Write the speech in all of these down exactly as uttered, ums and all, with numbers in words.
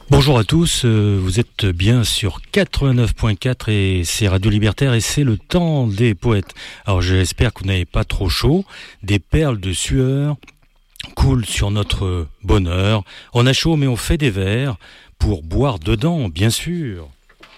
Bonjour à tous, euh, vous êtes bien sur quatre-vingt-neuf point quatre et c'est Radio Libertaire et c'est le temps des poètes. Alors j'espère que vous n'avez pas trop chaud, des perles de sueur coulent sur notre bonheur. On a chaud mais on fait des vers pour boire dedans, bien sûr.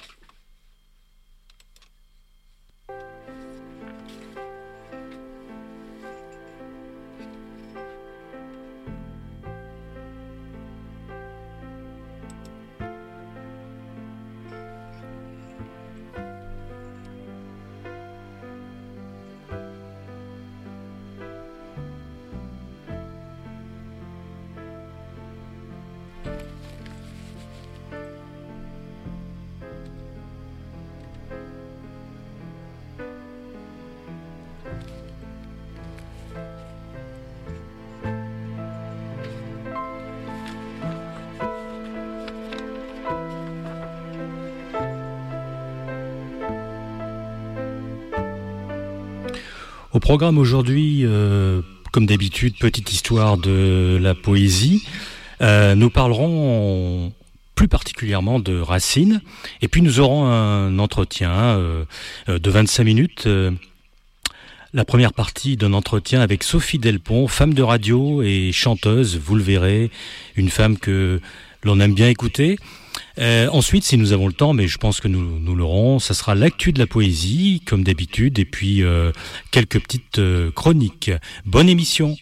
Au programme aujourd'hui, euh, comme d'habitude, petite histoire de la poésie. Euh, nous parlerons plus particulièrement de Racine. Et puis nous aurons un entretien euh, de vingt-cinq minutes. Euh, la première partie d'un entretien avec Sophie Delpont, femme de radio et chanteuse, vous le verrez, une femme que l'on aime bien écouter. Euh, ensuite, si nous avons le temps, mais je pense que nous, nous l'aurons, ça sera l'actu de la poésie, comme d'habitude, et puis euh, quelques petites euh, chroniques. Bonne émission.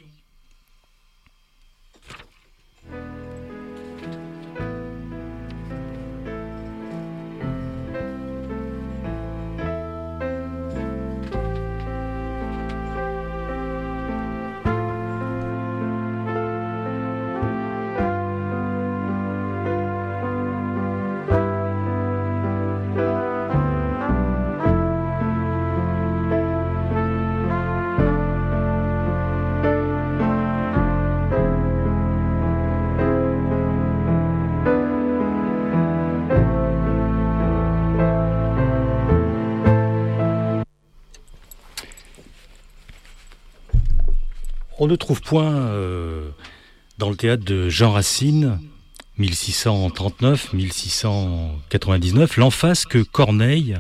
On ne trouve point euh, dans le théâtre de Jean Racine, mille six cent trente-neuf à mille six cent quatre-vingt-dix-neuf, l'emphase que Corneille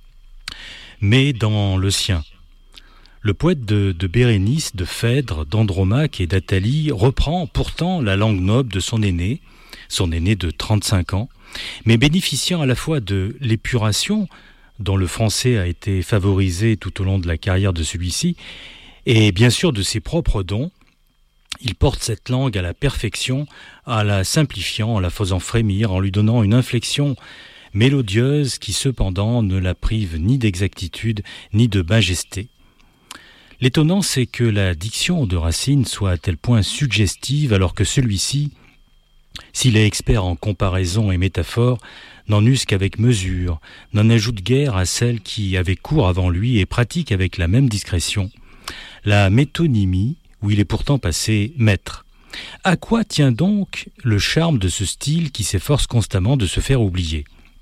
met dans le sien. Le poète de, de Bérénice, de Phèdre, d'Andromaque et d'Athalie reprend pourtant la langue noble de son aîné, son aîné de trente-cinq ans, mais bénéficiant à la fois de l'épuration, dont le français a été favorisé tout au long de la carrière de celui-ci, et bien sûr de ses propres dons. Il porte cette langue à la perfection, en la simplifiant, en la faisant frémir, en lui donnant une inflexion mélodieuse qui cependant ne la prive ni d'exactitude ni de majesté. L'étonnant, c'est que la diction de Racine soit à tel point suggestive, alors que celui-ci, s'il est expert en comparaison et métaphore, n'en use qu'avec mesure, n'en ajoute guère à celle qui avait cours avant lui et pratique avec la même discrétion la métonymie, où il est pourtant passé maître. À quoi tient donc le charme de ce style qui s'efforce constamment de se faire oublier ?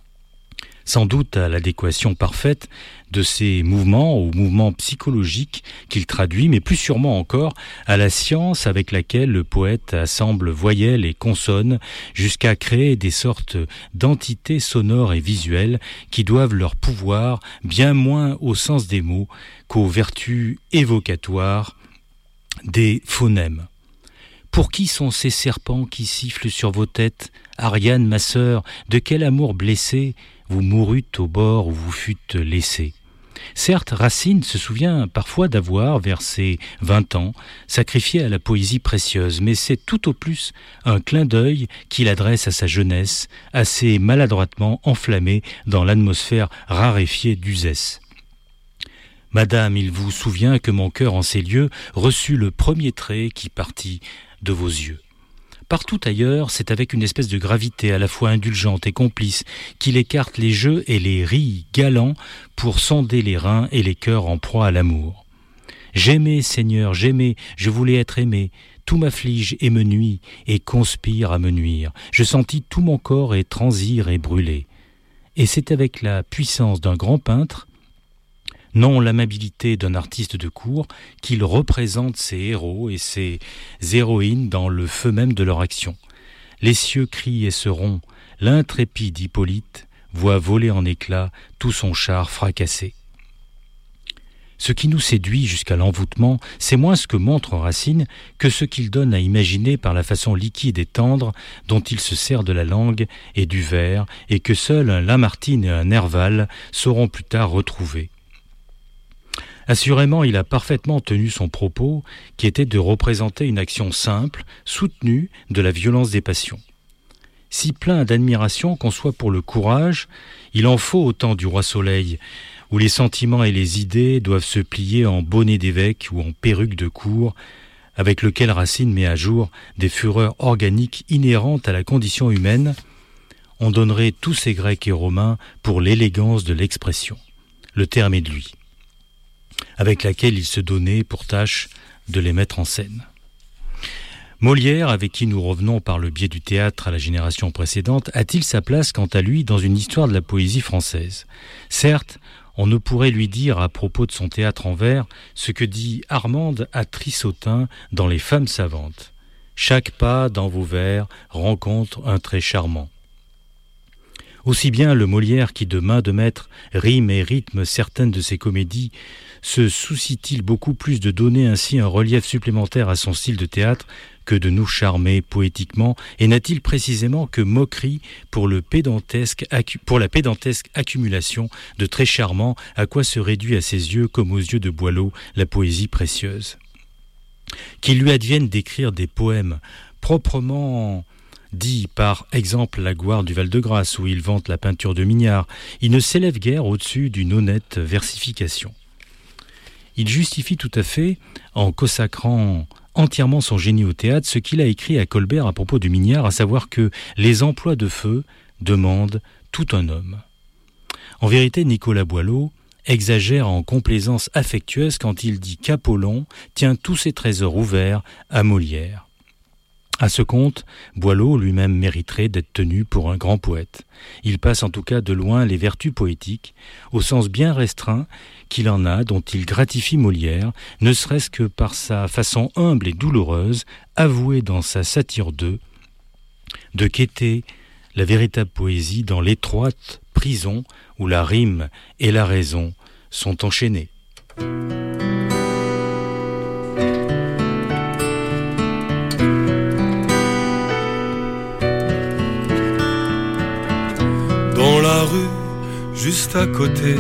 Sans doute à l'adéquation parfaite de ses mouvements aux mouvements psychologiques qu'il traduit, mais plus sûrement encore à la science avec laquelle le poète assemble voyelles et consonnes jusqu'à créer des sortes d'entités sonores et visuelles qui doivent leur pouvoir bien moins au sens des mots qu'aux vertus évocatoires des phonèmes. Pour qui sont ces serpents qui sifflent sur vos têtes ? Ariane, ma sœur, de quel amour blessé vous mourûtes au bord où vous fûtes laissés ? Certes, Racine se souvient parfois d'avoir, vers ses vingt ans, sacrifié à la poésie précieuse, mais c'est tout au plus un clin d'œil qu'il adresse à sa jeunesse, assez maladroitement enflammée dans l'atmosphère raréfiée d'Uzès. Madame, il vous souvient que mon cœur en ces lieux reçut le premier trait qui partit de vos yeux. Partout ailleurs, c'est avec une espèce de gravité à la fois indulgente et complice qu'il écarte les jeux et les ris galants pour sonder les reins et les cœurs en proie à l'amour. J'aimais, Seigneur, j'aimais, je voulais être aimé, tout m'afflige et me nuit et conspire à me nuire. Je sentis tout mon corps et transir et brûler. Et c'est avec la puissance d'un grand peintre, non l'amabilité d'un artiste de cour, qu'il représente ses héros et ses héroïnes dans le feu même de leur action. les cieux crient et se rompent, l'intrépide Hippolyte voit voler en éclats tout son char fracassé. Ce qui nous séduit jusqu'à l'envoûtement, c'est moins ce que montre Racine que ce qu'il donne à imaginer par la façon liquide et tendre dont il se sert de la langue et du vers, et que seuls un Lamartine et un Nerval sauront plus tard retrouver. Assurément, il a parfaitement tenu son propos, qui était de représenter une action simple, soutenue de la violence des passions. Si plein d'admiration qu'on soit pour le courage, il en faut au temps du roi Soleil, où les sentiments et les idées doivent se plier en bonnet d'évêque ou en perruque de cour, avec lequel Racine met à jour des fureurs organiques inhérentes à la condition humaine. On donnerait tous ces Grecs et Romains pour l'élégance de l'expression. Le terme est de lui, avec laquelle il se donnait pour tâche de les mettre en scène. Molière, avec qui nous revenons par le biais du théâtre à la génération précédente, a-t-il sa place quant à lui dans une histoire de la poésie française ? Certes, on ne pourrait lui dire à propos de son théâtre en vers ce que dit Armande à Trissotin dans Les Femmes savantes. « Chaque pas dans vos vers rencontre un trait charmant. » Aussi bien le Molière qui, de main de maître, rime et rythme certaines de ses comédies, se soucie-t-il beaucoup plus de donner ainsi un relief supplémentaire à son style de théâtre que de nous charmer poétiquement, et n'a-t-il précisément que moquerie pour, le pédantesque, pour la pédantesque accumulation de traits charmants à quoi se réduit à ses yeux, comme aux yeux de Boileau, la poésie précieuse. Qu'il lui advienne d'écrire des poèmes proprement dit par exemple la Gouare du Val-de-Grâce, où il vante la peinture de Mignard, il ne s'élève guère au-dessus d'une honnête versification. Il justifie tout à fait, en consacrant entièrement son génie au théâtre, ce qu'il a écrit à Colbert à propos de Mignard, à savoir que les emplois de feu demandent tout un homme. En vérité, Nicolas Boileau exagère en complaisance affectueuse quand il dit qu'Apollon tient tous ses trésors ouverts à Molière. À ce compte, Boileau lui-même mériterait d'être tenu pour un grand poète. Il passe en tout cas de loin les vertus poétiques, au sens bien restreint qu'il en a, dont il gratifie Molière, ne serait-ce que par sa façon humble et douloureuse, avouée dans sa satire d'eux, de quêter la véritable poésie dans l'étroite prison où la rime et la raison sont enchaînées. Dans la rue, juste à côté,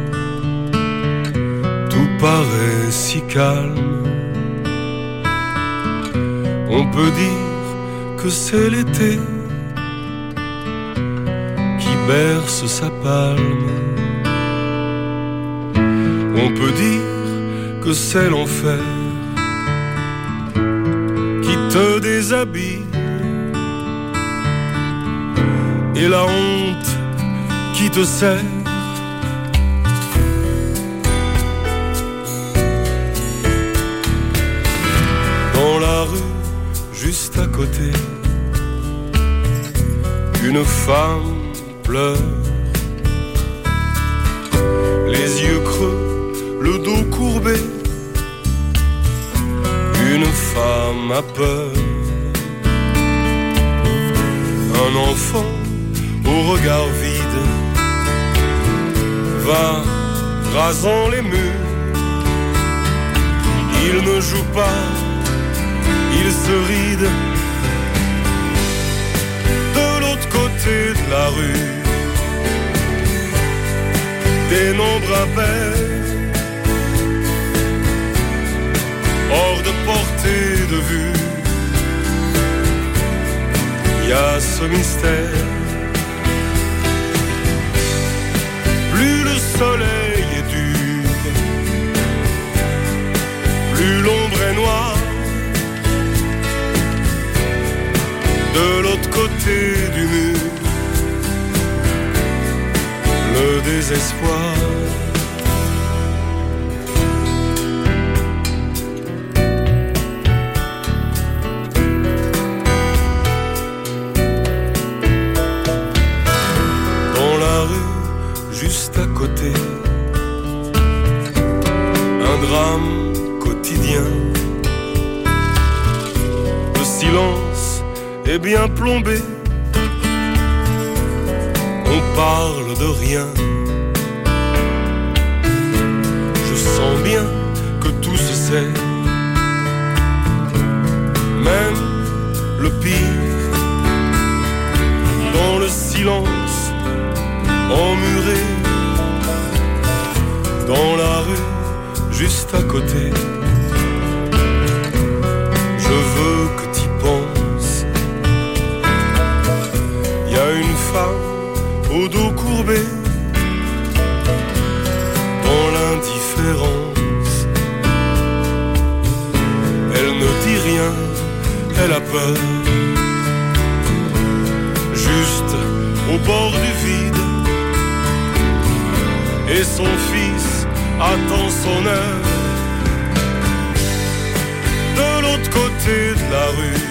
tout paraît si calme. On peut dire que c'est l'été qui berce sa palme. On peut dire que c'est l'enfer qui te déshabille et la honte qui te serre. Dans la rue, juste à côté, une femme pleure, les yeux creux, le dos courbé. Une femme a peur, un enfant au regard vide va rasant les murs. Il ne joue pas, il se ride. De l'autre côté de la rue, des nombres impairs, hors de portée de vue. Il y a ce mystère. Plus le soleil est dur, plus l'ombre est noire. De l'autre côté du mur, le désespoir. Dans la rue, juste à côté, un drame quotidien. Le silence est bien plombé. On parle de rien. Je sens bien que tout se sait, même le pire. Dans le silence emmuré, dans la rue juste à côté, je veux que t'y penses. Y a une femme au dos courbé, dans l'indifférence. Elle ne dit rien, elle a peur. Juste au bord du vide, et son fils attend son heure. De l'autre côté de la rue,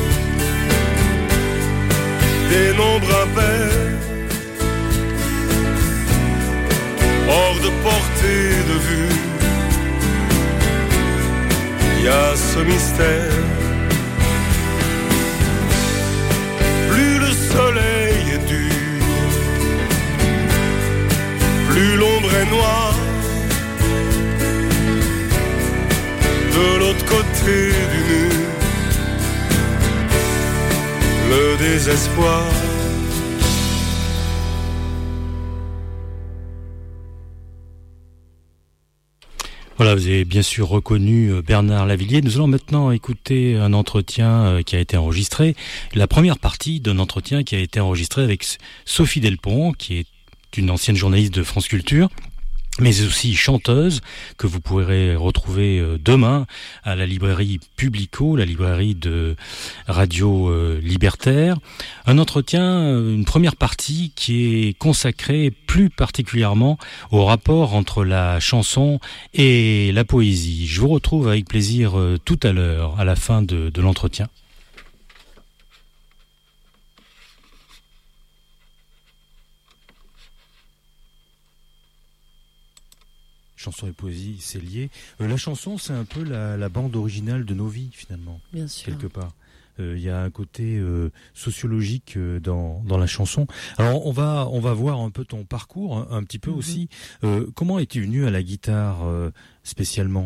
des nombres impairs, hors de portée de vue. Y a ce mystère. Plus le soleil est dur, plus l'ombre est noire. De l'autre côté du mur, le désespoir. Voilà, vous avez bien sûr reconnu Bernard Lavilliers. Nous allons maintenant écouter un entretien qui a été enregistré. La première partie d'un entretien qui a été enregistré avec Sophie Delpont, qui est une ancienne journaliste de France Culture, mais aussi chanteuse, que vous pourrez retrouver demain à la librairie Publico, la librairie de Radio Libertaire. Un entretien, une première partie qui est consacrée plus particulièrement au rapport entre la chanson et la poésie. Je vous retrouve avec plaisir tout à l'heure, à la fin de, de l'entretien. Chanson et poésie, c'est lié. Euh, la chanson, c'est un peu la, la bande originale de nos vies, finalement. Bien sûr. Quelque part. Il euh, y a un côté euh, sociologique euh, dans, dans la chanson. Alors, on va, on va voir un peu ton parcours, un, un petit peu mm-hmm. aussi. Euh, comment es-tu venu à la guitare euh, spécialement ?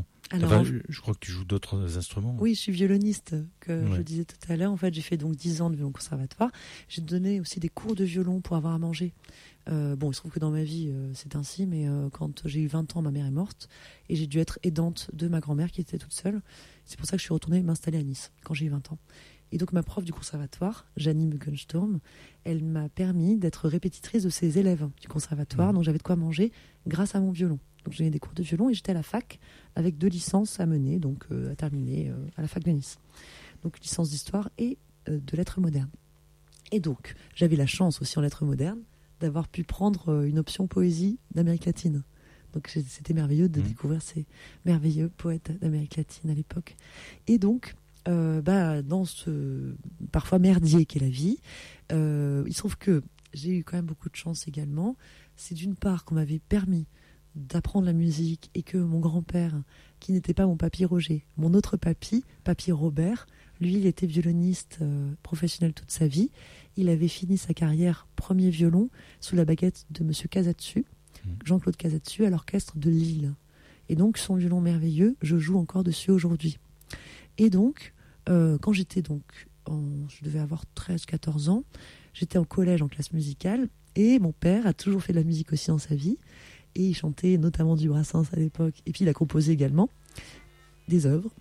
Alors, enfin, je, je crois que tu joues d'autres instruments. Oui, je suis violoniste, que ouais. je disais tout à l'heure. En fait, j'ai fait donc dix ans de violon conservatoire. J'ai donné aussi des cours de violon pour avoir à manger. Euh, bon, il se trouve que dans ma vie, euh, c'est ainsi, mais euh, quand j'ai eu vingt ans, ma mère est morte et j'ai dû être aidante de ma grand-mère qui était toute seule. C'est pour ça que je suis retournée m'installer à Nice quand j'ai eu vingt ans. Et donc, ma prof du conservatoire, Janine Muggensturm, elle m'a permis d'être répétitrice de ses élèves du conservatoire. Mmh. Donc, j'avais de quoi manger grâce à mon violon. Donc, j'ai eu des cours de violon et j'étais à la fac avec deux licences à mener, donc euh, à terminer euh, à la fac de Nice. Donc, licence d'histoire et euh, de lettres modernes. Et donc, j'avais la chance aussi en lettres modernes d'avoir pu prendre une option poésie d'Amérique latine. Donc c'était merveilleux de mmh. découvrir ces merveilleux poètes d'Amérique latine à l'époque. Et donc, euh, bah, dans ce parfois merdier qu'est la vie, euh, il se trouve que j'ai eu quand même beaucoup de chance également. C'est d'une part qu'on m'avait permis d'apprendre la musique et que mon grand-père, qui n'était pas mon papy Roger, mon autre papy, papy Robert, lui, il était violoniste euh, professionnel toute sa vie. Il avait fini sa carrière premier violon sous la baguette de Monsieur Casatsu, mmh. Jean-Claude Casatsu, à l'orchestre de Lille. Et donc, son violon merveilleux, je joue encore dessus aujourd'hui. Et donc, euh, quand j'étais donc, en, je devais avoir treize quatorze ans, j'étais en collège en classe musicale et mon père a toujours fait de la musique aussi dans sa vie. Et il chantait notamment du Brassens à l'époque. Et puis, il a composé également des œuvres.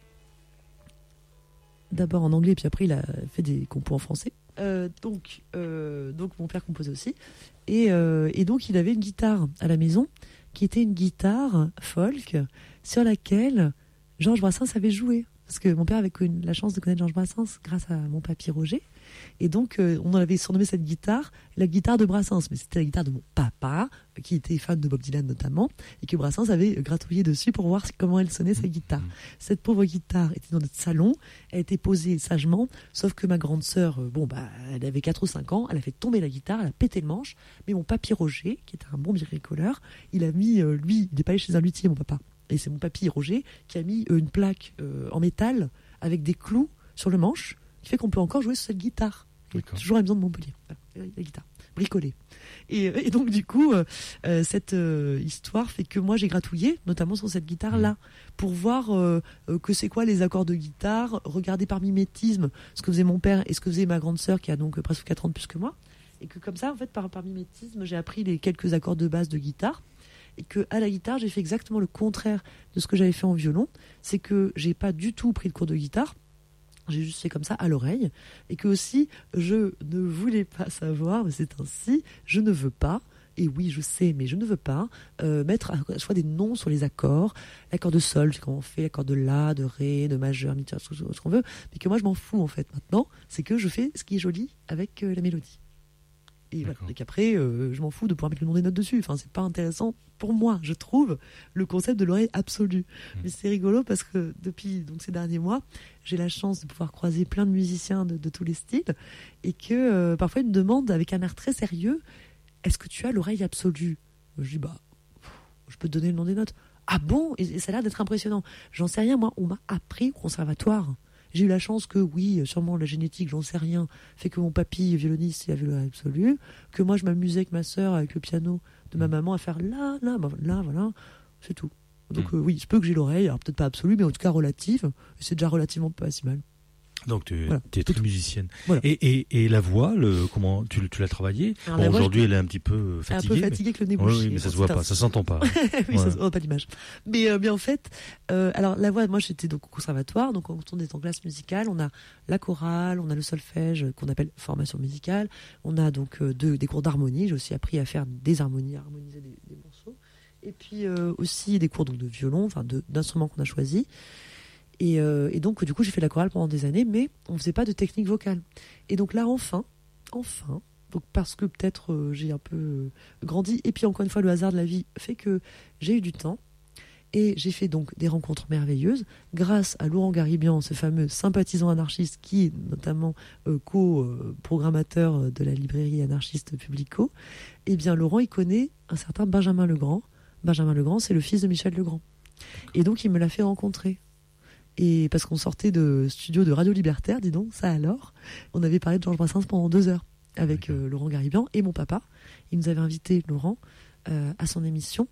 D'abord en anglais, puis après il a fait des compos en français. Euh, donc, euh, donc mon père composait aussi. Et, euh, et donc il avait une guitare à la maison, qui était une guitare folk, sur laquelle Georges Brassens avait joué. Parce que mon père avait connu la chance de connaître Georges Brassens grâce à mon papy Roger. Et donc, euh, on avait surnommé cette guitare la guitare de Brassens. Mais c'était la guitare de mon papa, qui était fan de Bob Dylan notamment, et que Brassens avait gratouillé dessus pour voir comment elle sonnait, sa guitare. Cette pauvre guitare était dans notre salon, elle était posée sagement, sauf que ma grande sœur, euh, bon, bah, elle avait quatre ou cinq ans, elle a fait tomber la guitare, elle a pété le manche, mais mon papy Roger, qui était un bon bricoleur, il a mis, euh, lui, il n'est pas allé chez un luthier, mon papa. Et c'est mon papy Roger qui a mis euh, une plaque euh, en métal avec des clous sur le manche, qui fait qu'on peut encore jouer sur cette guitare. Et toujours à la maison de Montpellier. Voilà, la guitare. Bricolée. Et, et donc, du coup, euh, cette euh, histoire fait que moi, j'ai gratouillé, notamment sur cette guitare-là, pour voir euh, euh, que c'est quoi les accords de guitare, regarder par mimétisme ce que faisait mon père et ce que faisait ma grande sœur, qui a donc presque quatre ans de plus que moi. Et que comme ça, en fait, par, par mimétisme, j'ai appris les quelques accords de base de guitare. Et que à la guitare, j'ai fait exactement le contraire de ce que j'avais fait en violon. C'est que j'ai pas du tout pris de cours de guitare. J'ai juste fait comme ça à l'oreille. Et que aussi, je ne voulais pas savoir, mais c'est ainsi, je ne veux pas, et oui, je sais, mais je ne veux pas, euh, mettre à chaque fois des noms sur les accords. L'accord de sol, c'est comment on fait, l'accord de la, de ré, de majeur, mi, ce, ce qu'on veut. Mais que moi, je m'en fous, en fait, maintenant. C'est que je fais ce qui est joli avec euh, la mélodie. Et, voilà. Et qu'après, euh, je m'en fous de pouvoir mettre le nom des notes dessus. Enfin, c'est pas intéressant pour moi, je trouve, le concept de l'oreille absolue. Mmh. Mais c'est rigolo parce que depuis donc, ces derniers mois, j'ai la chance de pouvoir croiser plein de musiciens de, de tous les styles et que euh, parfois ils me demandent avec un air très sérieux, est-ce que tu as l'oreille absolue ? Je dis, bah, je peux te donner le nom des notes. Ah bon ? Et, et ça a l'air d'être impressionnant. J'en sais rien, moi, on m'a appris au conservatoire. J'ai eu la chance que, oui, sûrement la génétique, j'en sais rien, fait que mon papy, violoniste, il avait l'oreille absolue, que moi je m'amusais avec ma sœur, avec le piano de ma maman, à faire là, là, bah, là, voilà, c'est tout. Donc mmh. euh, oui, il se peut que j'ai l'oreille, alors peut-être pas absolue, mais en tout cas relative, et c'est déjà relativement pas si mal. Donc tu voilà. es très musicienne. Voilà. Et, et, et la voix, le, comment tu, tu l'as travaillée ? Bon, voix, aujourd'hui, elle est un petit peu fatiguée. Un peu fatiguée avec le nez mais... bouché. Oui, mais ça se voit pas, ça s'entend pas. oui, ouais. Ça se voit pas l'image. Mais, euh, mais en fait, euh, alors la voix, moi j'étais donc au conservatoire, donc quand on est en classe musicale, on a la chorale, on a le solfège qu'on appelle formation musicale, on a donc euh, de, des cours d'harmonie. J'ai aussi appris à faire des harmonies, à harmoniser des, des morceaux, et puis euh, aussi des cours donc de violon, enfin d'instruments qu'on a choisis. Et, euh, et donc, du coup, j'ai fait la chorale pendant des années, mais on ne faisait pas de technique vocale. Et donc là, enfin, enfin, donc parce que peut-être euh, j'ai un peu euh, grandi, et puis encore une fois, le hasard de la vie fait que j'ai eu du temps, et j'ai fait donc des rencontres merveilleuses, grâce à Laurent Garibian, ce fameux sympathisant anarchiste, qui est notamment euh, co-programmateur de la librairie anarchiste Publico. Eh bien, Laurent, il connaît un certain Benjamin Legrand. Benjamin Legrand, c'est le fils de Michel Legrand. Et donc, il me l'a fait rencontrer. Et parce qu'on sortait de studio de Radio Libertaire, dis donc, ça alors. On avait parlé de Georges Brassens pendant deux heures avec euh, Laurent Garibian et mon papa. Il nous avait invité, Laurent, euh, à son émission.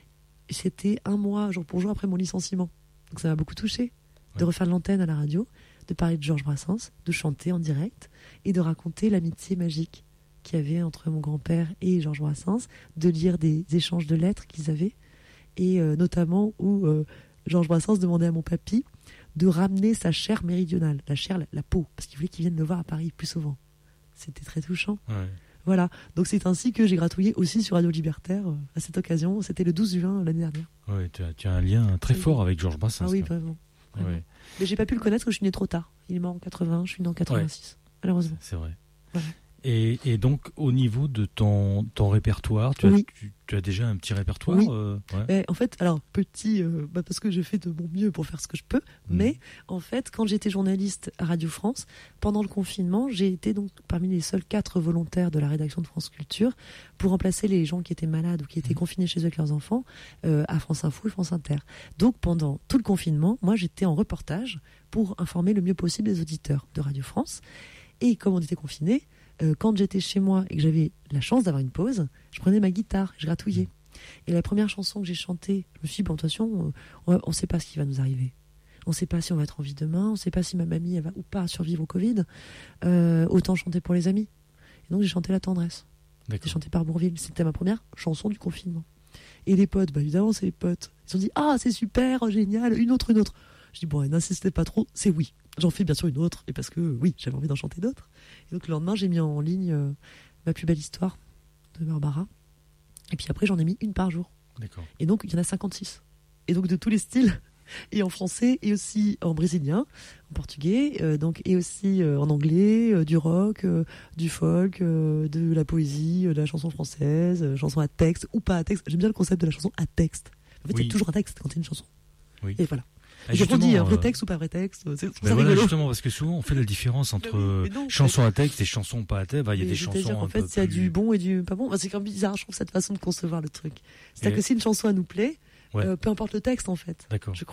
Et c'était un mois, jour pour jour, après mon licenciement. Donc ça m'a beaucoup touchée, ouais. de refaire de l'antenne à la radio, de parler de Georges Brassens, de chanter en direct et de raconter l'amitié magique qu'il y avait entre mon grand-père et Georges Brassens, de lire des échanges de lettres qu'ils avaient, et euh, notamment où euh, Georges Brassens demandait à mon papy de ramener sa chair méridionale, la chair, la, la peau, parce qu'il voulait qu'il vienne le voir à Paris plus souvent. C'était très touchant. Ouais. Voilà, donc c'est ainsi que j'ai gratouillé aussi sur Radio Libertaire euh, à cette occasion. C'était le douze juin l'année dernière. Oui, tu as, tu as un lien très oui. fort avec Georges Brassens. Ah oui, vraiment. vraiment. Ouais. Mais j'ai pas pu le connaître parce que je suis née trop tard. Il est mort en quatre-vingts, je suis née en quatre-vingt-six, ouais. malheureusement. C'est vrai. Voilà. Et, et donc, au niveau de ton, ton répertoire, tu as, oui. tu, tu as déjà un petit répertoire oui. euh, ouais. mais En fait, alors, petit, euh, bah parce que je fais de mon mieux pour faire ce que je peux, mmh. mais en fait, quand j'étais journaliste à Radio France, pendant le confinement, j'ai été donc parmi les seuls quatre volontaires de la rédaction de France Culture pour remplacer les gens qui étaient malades ou qui étaient mmh. confinés chez eux avec leurs enfants euh, à France Info et France Inter. Donc, pendant tout le confinement, moi, j'étais en reportage pour informer le mieux possible les auditeurs de Radio France. Et comme on était confinés, Euh, quand j'étais chez moi et que j'avais la chance d'avoir une pause, je prenais ma guitare, je gratouillais. Et la première chanson que j'ai chantée, je me suis dit, bon, attention, on ne sait pas ce qui va nous arriver. On ne sait pas si on va être en vie demain, on ne sait pas si ma mamie elle va ou pas survivre au Covid. Euh, autant chanter pour les amis. Et donc j'ai chanté La Tendresse. J'ai chanté par Bourvil. C'était ma première chanson du confinement. Et les potes, bah évidemment, c'est les potes. Ils se sont dit, ah, c'est super, génial, une autre, une autre. Je dis, bon, n'insistez pas trop, c'est oui. J'en fais bien sûr une autre, et parce que oui, j'avais envie d'en chanter d'autres. Et donc le lendemain, j'ai mis en ligne euh, Ma plus belle histoire de Barbara. Et puis après, j'en ai mis une par jour. D'accord. Et donc, il y en a cinquante-six. Et donc de tous les styles, et en français, et aussi en brésilien, en portugais, euh, donc, et aussi euh, en anglais, euh, du rock, euh, du folk, euh, de la poésie, euh, de la chanson française, euh, chanson à texte, ou pas à texte. J'aime bien le concept de la chanson à texte. En fait, oui. il y a toujours un texte quand il y a une chanson. Oui. Et voilà. Ah, je dis un vrai texte ou pas vrai texte, c'est, c'est ben voilà, rigolo. Justement, parce que souvent on fait la différence entre oui, non, chansons à texte et chansons pas à texte. Ben, il y a des chansons en un fait, peu il y a plus... du bon et du pas bon. Ben, c'est quand même bizarre, je trouve, cette façon de concevoir le truc. C'est-à-dire et... que si une chanson elle nous plaît, ouais. euh, peu importe le texte en fait, D'accord. je crois.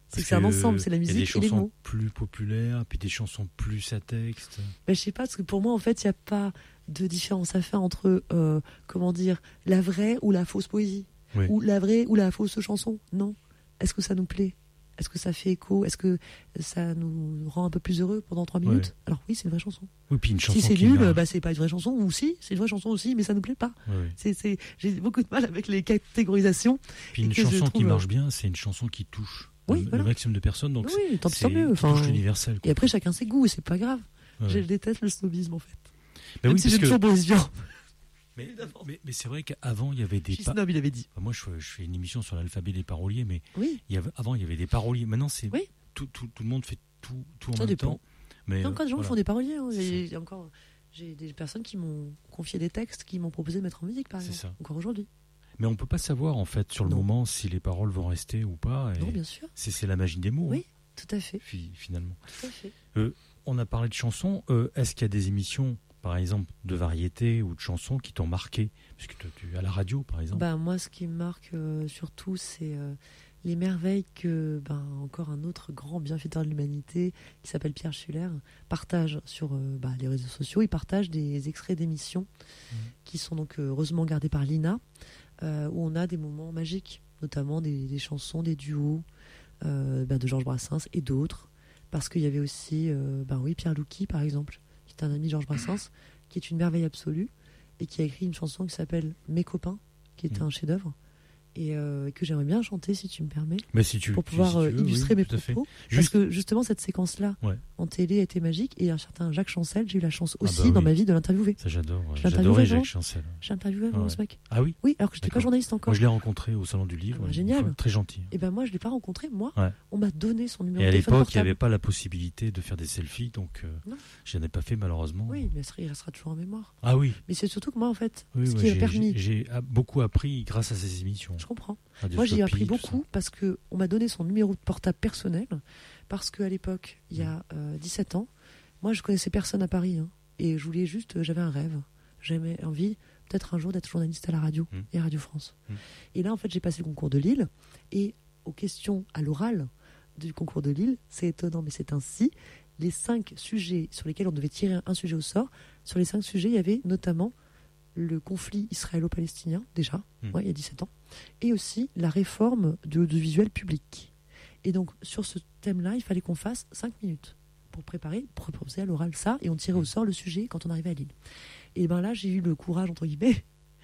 C'est que c'est un ensemble, c'est la musique et les mots. Il y a des chansons plus populaires, puis des chansons plus à texte. Ben, je sais pas, parce que pour moi, en fait, il n'y a pas de différence à faire entre, euh, comment dire, la vraie ou la fausse poésie. Oui. Ou la vraie ou la fausse chanson. Non. Est-ce que ça nous plaît ? Est-ce que ça fait écho ? Est-ce que ça nous rend un peu plus heureux pendant trois minutes ? Ouais. Alors oui, c'est une vraie chanson. Oui, puis une chanson si c'est qui nul, a... bah, c'est pas une vraie chanson. Ou si, c'est une vraie chanson aussi, mais ça nous plaît pas. Oui, oui. C'est, c'est... J'ai beaucoup de mal avec les catégorisations. Puis une chanson trouve... qui marche bien, c'est une chanson qui touche oui, le, voilà. le maximum de personnes. Donc oui, tant c'est, mieux. Enfin, touche l'universel. Et après, chacun ses goûts, et c'est pas grave. Ouais. Je déteste le snobisme, en fait. Bah Même oui, si j'ai que... toujours bon esbian. Mais, mais, mais c'est vrai qu'avant, il y avait des... Pa... Snob, il avait dit. Moi, je, je fais une émission sur l'alphabet des paroliers, mais oui. il y avait, avant, il y avait des paroliers. Maintenant, c'est oui. tout, tout, tout le monde fait tout, tout en ça même dépend. temps. Mais il y a encore des gens voilà. qui font des paroliers. Hein. Il y a encore... J'ai des personnes qui m'ont confié des textes, qui m'ont proposé de mettre en musique, par exemple. C'est ça. Encore aujourd'hui. Mais on ne peut pas savoir, en fait, sur le non. moment, si les paroles vont rester ou pas. Et non, bien sûr. C'est, c'est la magie des mots. Oui, hein, tout à fait. Finalement. Tout à fait. Euh, on a parlé de chansons. Euh, est-ce qu'il y a des émissions, par exemple, de variété ou de chansons qui t'ont marqué ? Parce que tu es à la radio, par exemple. Bah, moi, ce qui me marque euh, surtout, c'est euh, les merveilles que, ben, encore un autre grand bienfaiteur de l'humanité, qui s'appelle Pierre Schuller, partage sur euh, bah, les réseaux sociaux. Il partage des extraits d'émissions mmh. qui sont donc euh, heureusement gardés par l'I N A, euh, où on a des moments magiques, notamment des, des chansons, des duos euh, ben, de Georges Brassens et d'autres. Parce qu'il y avait aussi, euh, ben oui, Pierre Louki, par exemple, qui est un ami de Georges Brassens, qui est une merveille absolue, et qui a écrit une chanson qui s'appelle Mes copains, qui est mmh. un chef-d'œuvre, et euh, que j'aimerais bien chanter, si tu me permets, mais si tu, pour pouvoir si tu veux, illustrer oui, mes propos. Parce Juste... que justement, cette séquence-là, ouais. en télé, était magique, et un certain Jacques Chancel, j'ai eu la chance aussi, ah bah oui. dans ma vie, de l'interviewer. Ça, j'adore. Ouais. J'adorais Jacques Chancel. J'ai interviewé ah ouais. ce mec. Ah oui Oui, alors que je n'étais pas journaliste encore. Moi, je l'ai rencontré au Salon du Livre. Ah bah, génial. Fois, très gentil. Et ben moi, je ne l'ai pas rencontré. Moi, ouais. on m'a donné son numéro et de téléphone à l'époque, portable. il n'y avait pas la possibilité de faire des selfies, donc euh, je n'en ai pas fait malheureusement. Oui, mais il restera toujours en mémoire. Ah oui. Mais c'est surtout que moi, en fait, oui, ce ouais, qui j'ai, m'a permis... J'ai, j'ai beaucoup appris grâce à ces émissions. Je comprends. Radio Moi, j'ai Floppy, appris beaucoup parce qu'on m'a donné son numéro de portable personnel, parce qu'à l'époque, il y a euh, dix-sept ans, moi, je connaissais personne à Paris, hein, et je voulais juste... J'avais un rêve. J'avais envie, peut-être un jour, d'être journaliste à la radio mmh. et à Radio France. Mmh. Et là, en fait, j'ai passé le concours de Lille, et aux questions à l'oral du concours de Lille, c'est étonnant, mais c'est ainsi, les cinq sujets sur lesquels on devait tirer un sujet au sort, sur les cinq sujets, il y avait notamment le conflit israélo-palestinien, déjà, mmh. ouais, il y a dix-sept ans, et aussi la réforme de l'audiovisuel public. Et donc, sur ce thème-là, il fallait qu'on fasse cinq minutes pour préparer, pour proposer à l'oral ça, et on tirait au sort le sujet quand on arrivait à Lille. Et bien là, j'ai eu le courage, entre guillemets,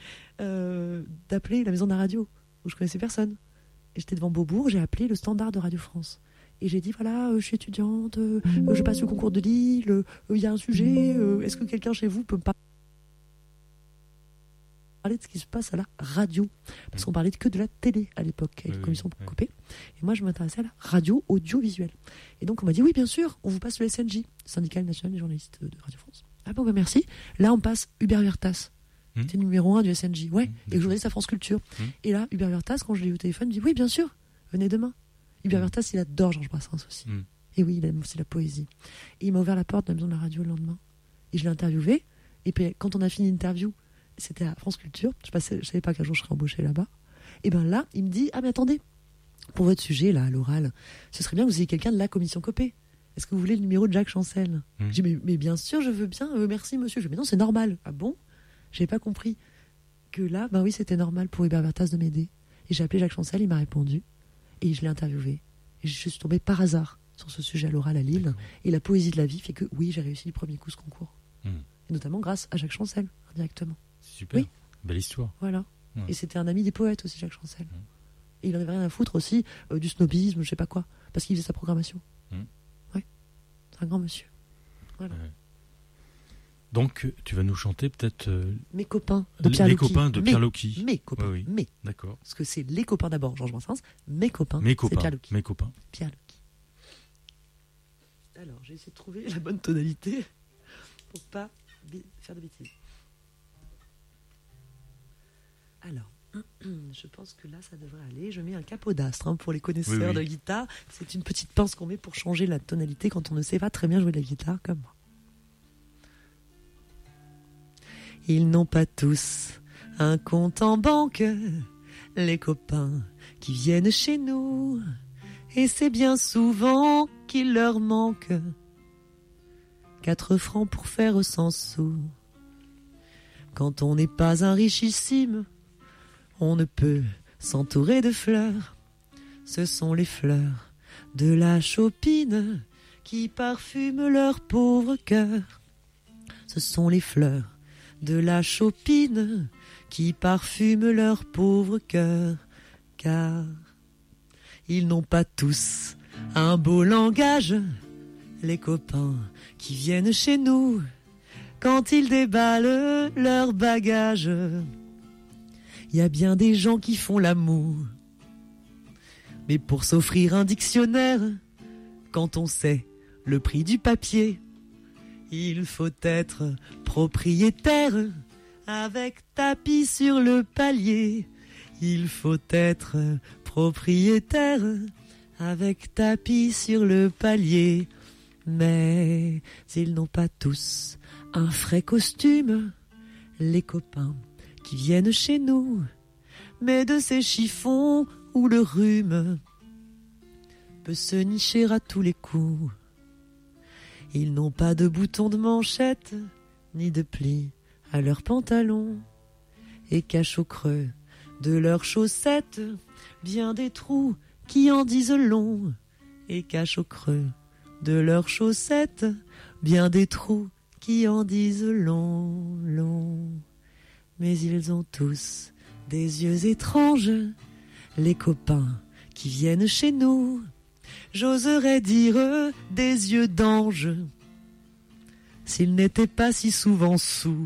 euh, d'appeler la maison de la radio, où je connaissais personne. Et j'étais devant Beaubourg, j'ai appelé le standard de Radio France. Et j'ai dit, voilà, euh, je suis étudiante, euh, je passe le concours de Lille, il euh, euh, y a un sujet, euh, est-ce que quelqu'un chez vous peut me parler de ce qui se passe à la radio, parce qu'on parlait que de la télé à l'époque, avec oui, la commission oui, Copé. Et moi, je m'intéressais à la radio audiovisuelle. Et donc, on m'a dit, oui, bien sûr, on vous passe le S N J, Syndicat national des journalistes de Radio France. Ah bon, bah merci. Là, on passe Hubert Vertas. Mmh. C'était numéro un du S N J. Ouais, mmh, et journaliste à France Culture. Mmh. Et là, Hubert Vertas, quand je l'ai eu au téléphone, il me dit, oui, bien sûr, venez demain. Hubert mmh. Vertas, il adore Georges Brassens aussi. Mmh. Et oui, il aime aussi la poésie. Et il m'a ouvert la porte de la maison de la radio le lendemain. Et je l'ai interviewé. Et puis, quand on a fini l'interview, c'était à France Culture, je ne savais pas qu'un jour je serais embauchée là-bas. Et bien là, il me dit, ah mais attendez, pour votre sujet, là, à l'oral, ce serait bien que vous ayez quelqu'un de la commission Copé. Est-ce que vous voulez le numéro de Jacques Chancel ? mmh. Je dis, mais, mais bien sûr, je veux bien, euh, merci monsieur. Je dis, mais non, c'est normal. Ah bon ? J'avais pas compris que là, ben oui, c'était normal pour Hubert Vertas de m'aider. Et j'ai appelé Jacques Chancel, il m'a répondu, et je l'ai interviewé. Et je suis tombée par hasard sur ce sujet à l'oral à Lille. D'accord. Et la poésie de la vie fait que, oui, j'ai réussi du premier coup ce concours. mmh. Et notamment grâce à Jacques Chancel, indirectement. Super, oui. Belle histoire. Voilà. Ouais. Et c'était un ami des poètes aussi, Jacques Chancel. Mmh. Et il n'avait rien à foutre aussi euh, du snobisme, je sais pas quoi, parce qu'il faisait sa programmation. Mmh. Ouais, c'est un grand monsieur. Voilà. Ouais. Donc, tu vas nous chanter peut-être... Euh, mes copains de Pierre Les Louki. copains de Pierre Louki. Mes copains, oui, oui. mes. D'accord. Parce que c'est les copains d'abord, Georges Brassens. Mes copains, mes copains, c'est Pierre Louki. Mes copains. Pierre Louki. Alors, j'ai essayé de trouver la bonne tonalité pour pas faire de bêtises. Alors, je pense que là, ça devrait aller. Je mets un capot d'astre hein, pour les connaisseurs oui, oui. de guitare. C'est une petite pince qu'on met pour changer la tonalité quand on ne sait pas très bien jouer de la guitare, comme moi. Ils n'ont pas tous un compte en banque, les copains qui viennent chez nous. Et c'est bien souvent qu'il leur manque quatre francs pour faire cent sous. Quand on n'est pas un richissime, on ne peut s'entourer de fleurs. Ce sont les fleurs de la chopine qui parfument leur pauvre cœur. Ce sont les fleurs de la chopine qui parfument leur pauvre cœur. Car ils n'ont pas tous un beau langage, les copains qui viennent chez nous. Quand ils déballent leurs bagages, il y a bien des gens qui font l'amour. Mais pour s'offrir un dictionnaire, quand on sait le prix du papier, il faut être propriétaire avec tapis sur le palier. Il faut être propriétaire avec tapis sur le palier. Mais ils n'ont pas tous un frais costume, les copains qui viennent chez nous. Mais de ces chiffons où le rhume peut se nicher à tous les coups. Ils n'ont pas de boutons de manchette, ni de plis à leurs pantalons, et cachent au creux de leurs chaussettes bien des trous qui en disent long, et cachent au creux de leurs chaussettes bien des trous qui en disent long, long. Mais ils ont tous des yeux étranges, les copains qui viennent chez nous. J'oserais dire des yeux d'ange, s'ils n'étaient pas si souvent sous.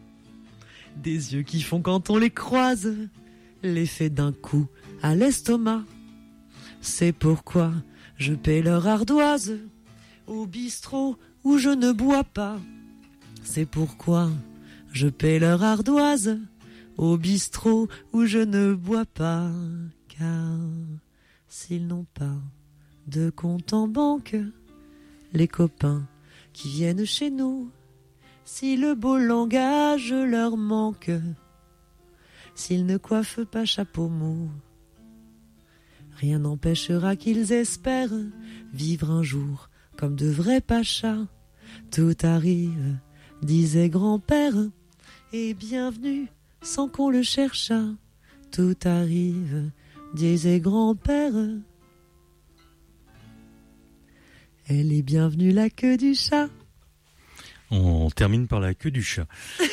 Des yeux qui font quand on les croise l'effet d'un coup à l'estomac. C'est pourquoi je paie leur ardoise au bistrot où je ne bois pas. C'est pourquoi je paie leur ardoise au bistrot où je ne bois pas. Car s'ils n'ont pas de compte en banque, les copains qui viennent chez nous, si le beau langage leur manque, s'ils ne coiffent pas chapeau mou, rien n'empêchera qu'ils espèrent vivre un jour comme de vrais pachas. Tout arrive, disait grand-père, et bienvenue sans qu'on le cherchât. Tout arrive, disait grand-père. Elle est bienvenue la queue du chat. On termine par la queue du chat.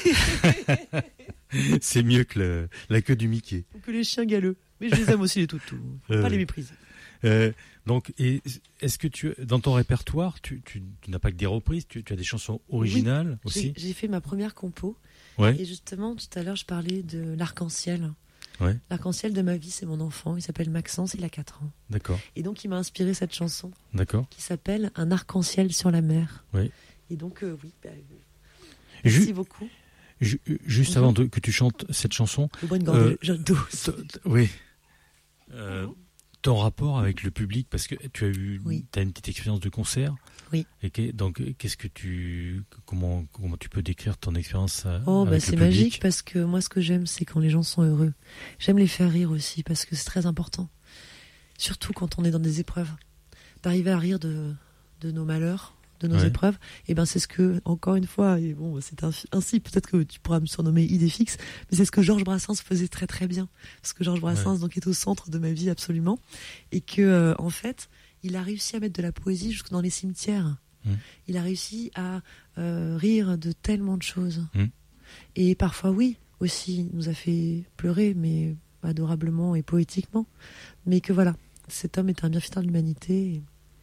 C'est mieux que le, la queue du Mickey. Ou que les chiens galeux. Mais je les aime aussi les toutous. Faut euh, pas les mépriser. Euh, donc, et, est-ce que tu, dans ton répertoire, tu, tu, tu n'as pas que des reprises, tu, tu as des chansons originales oui, aussi? J'ai, j'ai fait ma première compo. Ouais. Et justement, tout à l'heure, je parlais de l'arc-en-ciel. Ouais. L'arc-en-ciel de ma vie, c'est mon enfant. Il s'appelle Maxence, il a quatre ans. D'accord. Et donc, il m'a inspiré cette chanson. D'accord. Qui s'appelle Un arc-en-ciel sur la mer. Oui. Et donc, euh, oui, bah, merci Ju- beaucoup. Ju- juste mm-hmm. avant de, que tu chantes cette chanson. Le bonne gorgée, je dose. T- t- oui. Euh, ton rapport avec le public, parce que tu as eu, oui. t'as une petite expérience de concert. Oui. Et que, donc, qu'est-ce que tu, comment, comment tu peux décrire ton expérience à, Oh, avec bah le c'est public? magique parce que moi, ce que j'aime, c'est quand les gens sont heureux. J'aime les faire rire aussi parce que c'est très important. Surtout quand on est dans des épreuves. D'arriver à rire de, de nos malheurs, de nos ouais. épreuves, et ben c'est ce que, encore une fois, et bon, c'est un, ainsi, peut-être que tu pourras me surnommer idée fixe, mais c'est ce que Georges Brassens faisait très très bien. Parce que Georges Brassens, ouais. donc, est au centre de ma vie absolument. Et que, euh, en fait, il a réussi à mettre de la poésie jusque dans les cimetières. Mmh. Il a réussi à euh, rire de tellement de choses. Mmh. Et parfois, oui, aussi, il nous a fait pleurer, mais adorablement et poétiquement. Mais que voilà, cet homme est un bienfaiteur de l'humanité. Et,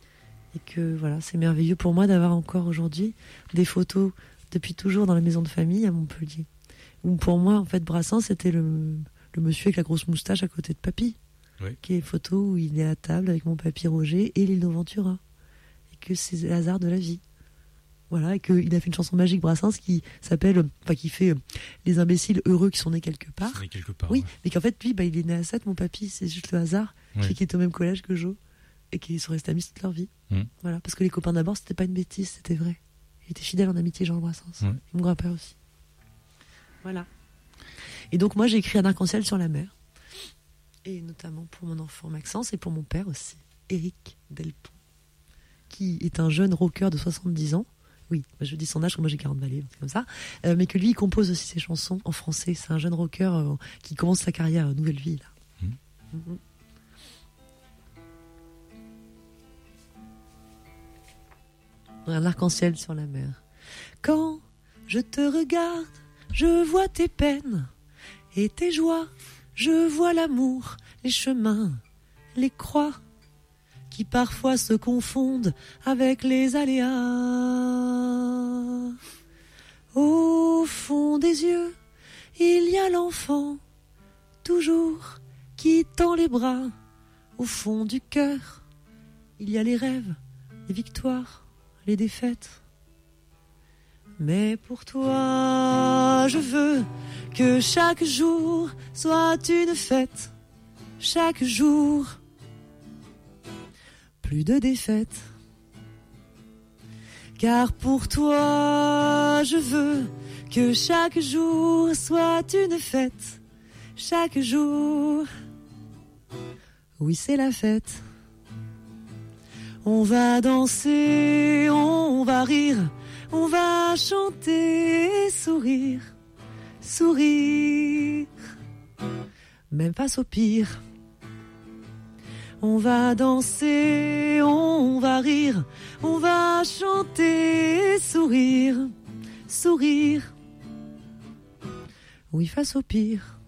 et que voilà, c'est merveilleux pour moi d'avoir encore aujourd'hui des photos depuis toujours dans la maison de famille à Montpellier. Où pour moi, en fait, Brassens, c'était le, le monsieur avec la grosse moustache à côté de papy. Oui. Qui est une photo où il est à table avec mon papy Roger et Lino Ventura. Et que c'est le hasard de la vie. Voilà, et qu'il a fait une chanson magique Brassens qui s'appelle, enfin qui fait euh, Les imbéciles heureux qui sont nés quelque part. Sont nés quelque part. Oui, ouais. mais qu'en fait, lui, bah, il est né à Sète, mon papy, c'est juste le hasard. Oui. Qui est au même collège que Jo et qui sont restés amis toute leur vie. Mmh. Voilà, parce que les copains d'abord, c'était pas une bêtise, c'était vrai. Il était fidèle en amitié, Jean Brassens. Mmh. Et mon grand-père aussi. Voilà. Et donc, moi, j'ai écrit Un arc-en-ciel sur la mer. Et notamment pour mon enfant Maxence et pour mon père aussi. Éric Delpont, qui est un jeune rocker de soixante-dix ans. Oui, je dis son âge, parce que moi j'ai quarante balais, c'est comme ça. Euh, mais que lui, il compose aussi ses chansons en français. C'est un jeune rocker euh, qui commence sa carrière à Nouvelle Vie, là. Mmh. Mmh. Un arc-en-ciel sur la mer. Quand je te regarde, je vois tes peines et tes joies. Je vois l'amour, les chemins, les croix qui parfois se confondent avec les aléas. Au fond des yeux, il y a l'enfant, toujours, qui tend les bras. Au fond du cœur, il y a les rêves, les victoires, les défaites. Mais pour toi, je veux que chaque jour soit une fête. Chaque jour, plus de défaites. Car pour toi, je veux que chaque jour soit une fête. Chaque jour, oui, c'est la fête. On va danser, on va rire, on va chanter, sourire, sourire, même face au pire. On va danser, on va rire, on va chanter, sourire, sourire, oui, face au pire.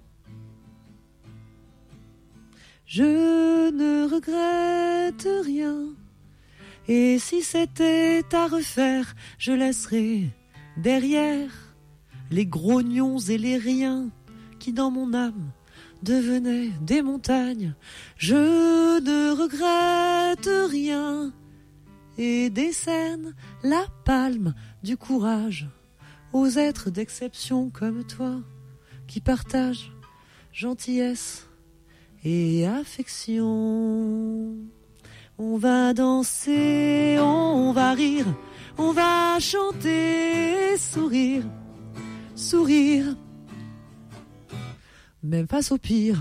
Je ne regrette rien. Et si c'était à refaire, je laisserais derrière les grognons et les riens qui dans mon âme devenaient des montagnes. Je ne regrette rien et décerne la palme du courage aux êtres d'exception comme toi qui partagent gentillesse et affection. On va danser, on va rire, on va chanter, sourire, sourire, même face au pire.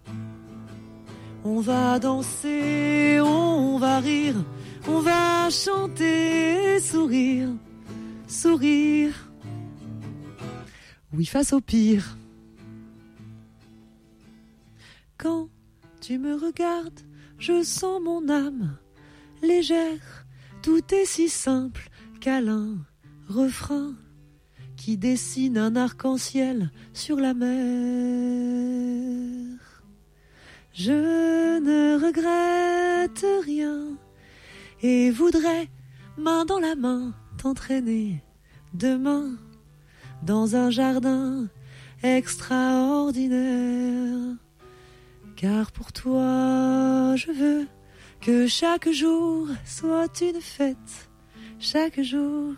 On va danser, on va rire, on va chanter, sourire, sourire, oui, face au pire. Quand tu me regardes, je sens mon âme légère, tout est si simple, câlin, refrain, qui dessine un arc-en-ciel sur la mer. Je ne regrette rien et voudrais, main dans la main, t'entraîner demain dans un jardin extraordinaire. Car pour toi, je veux que chaque jour soit une fête. Chaque jour,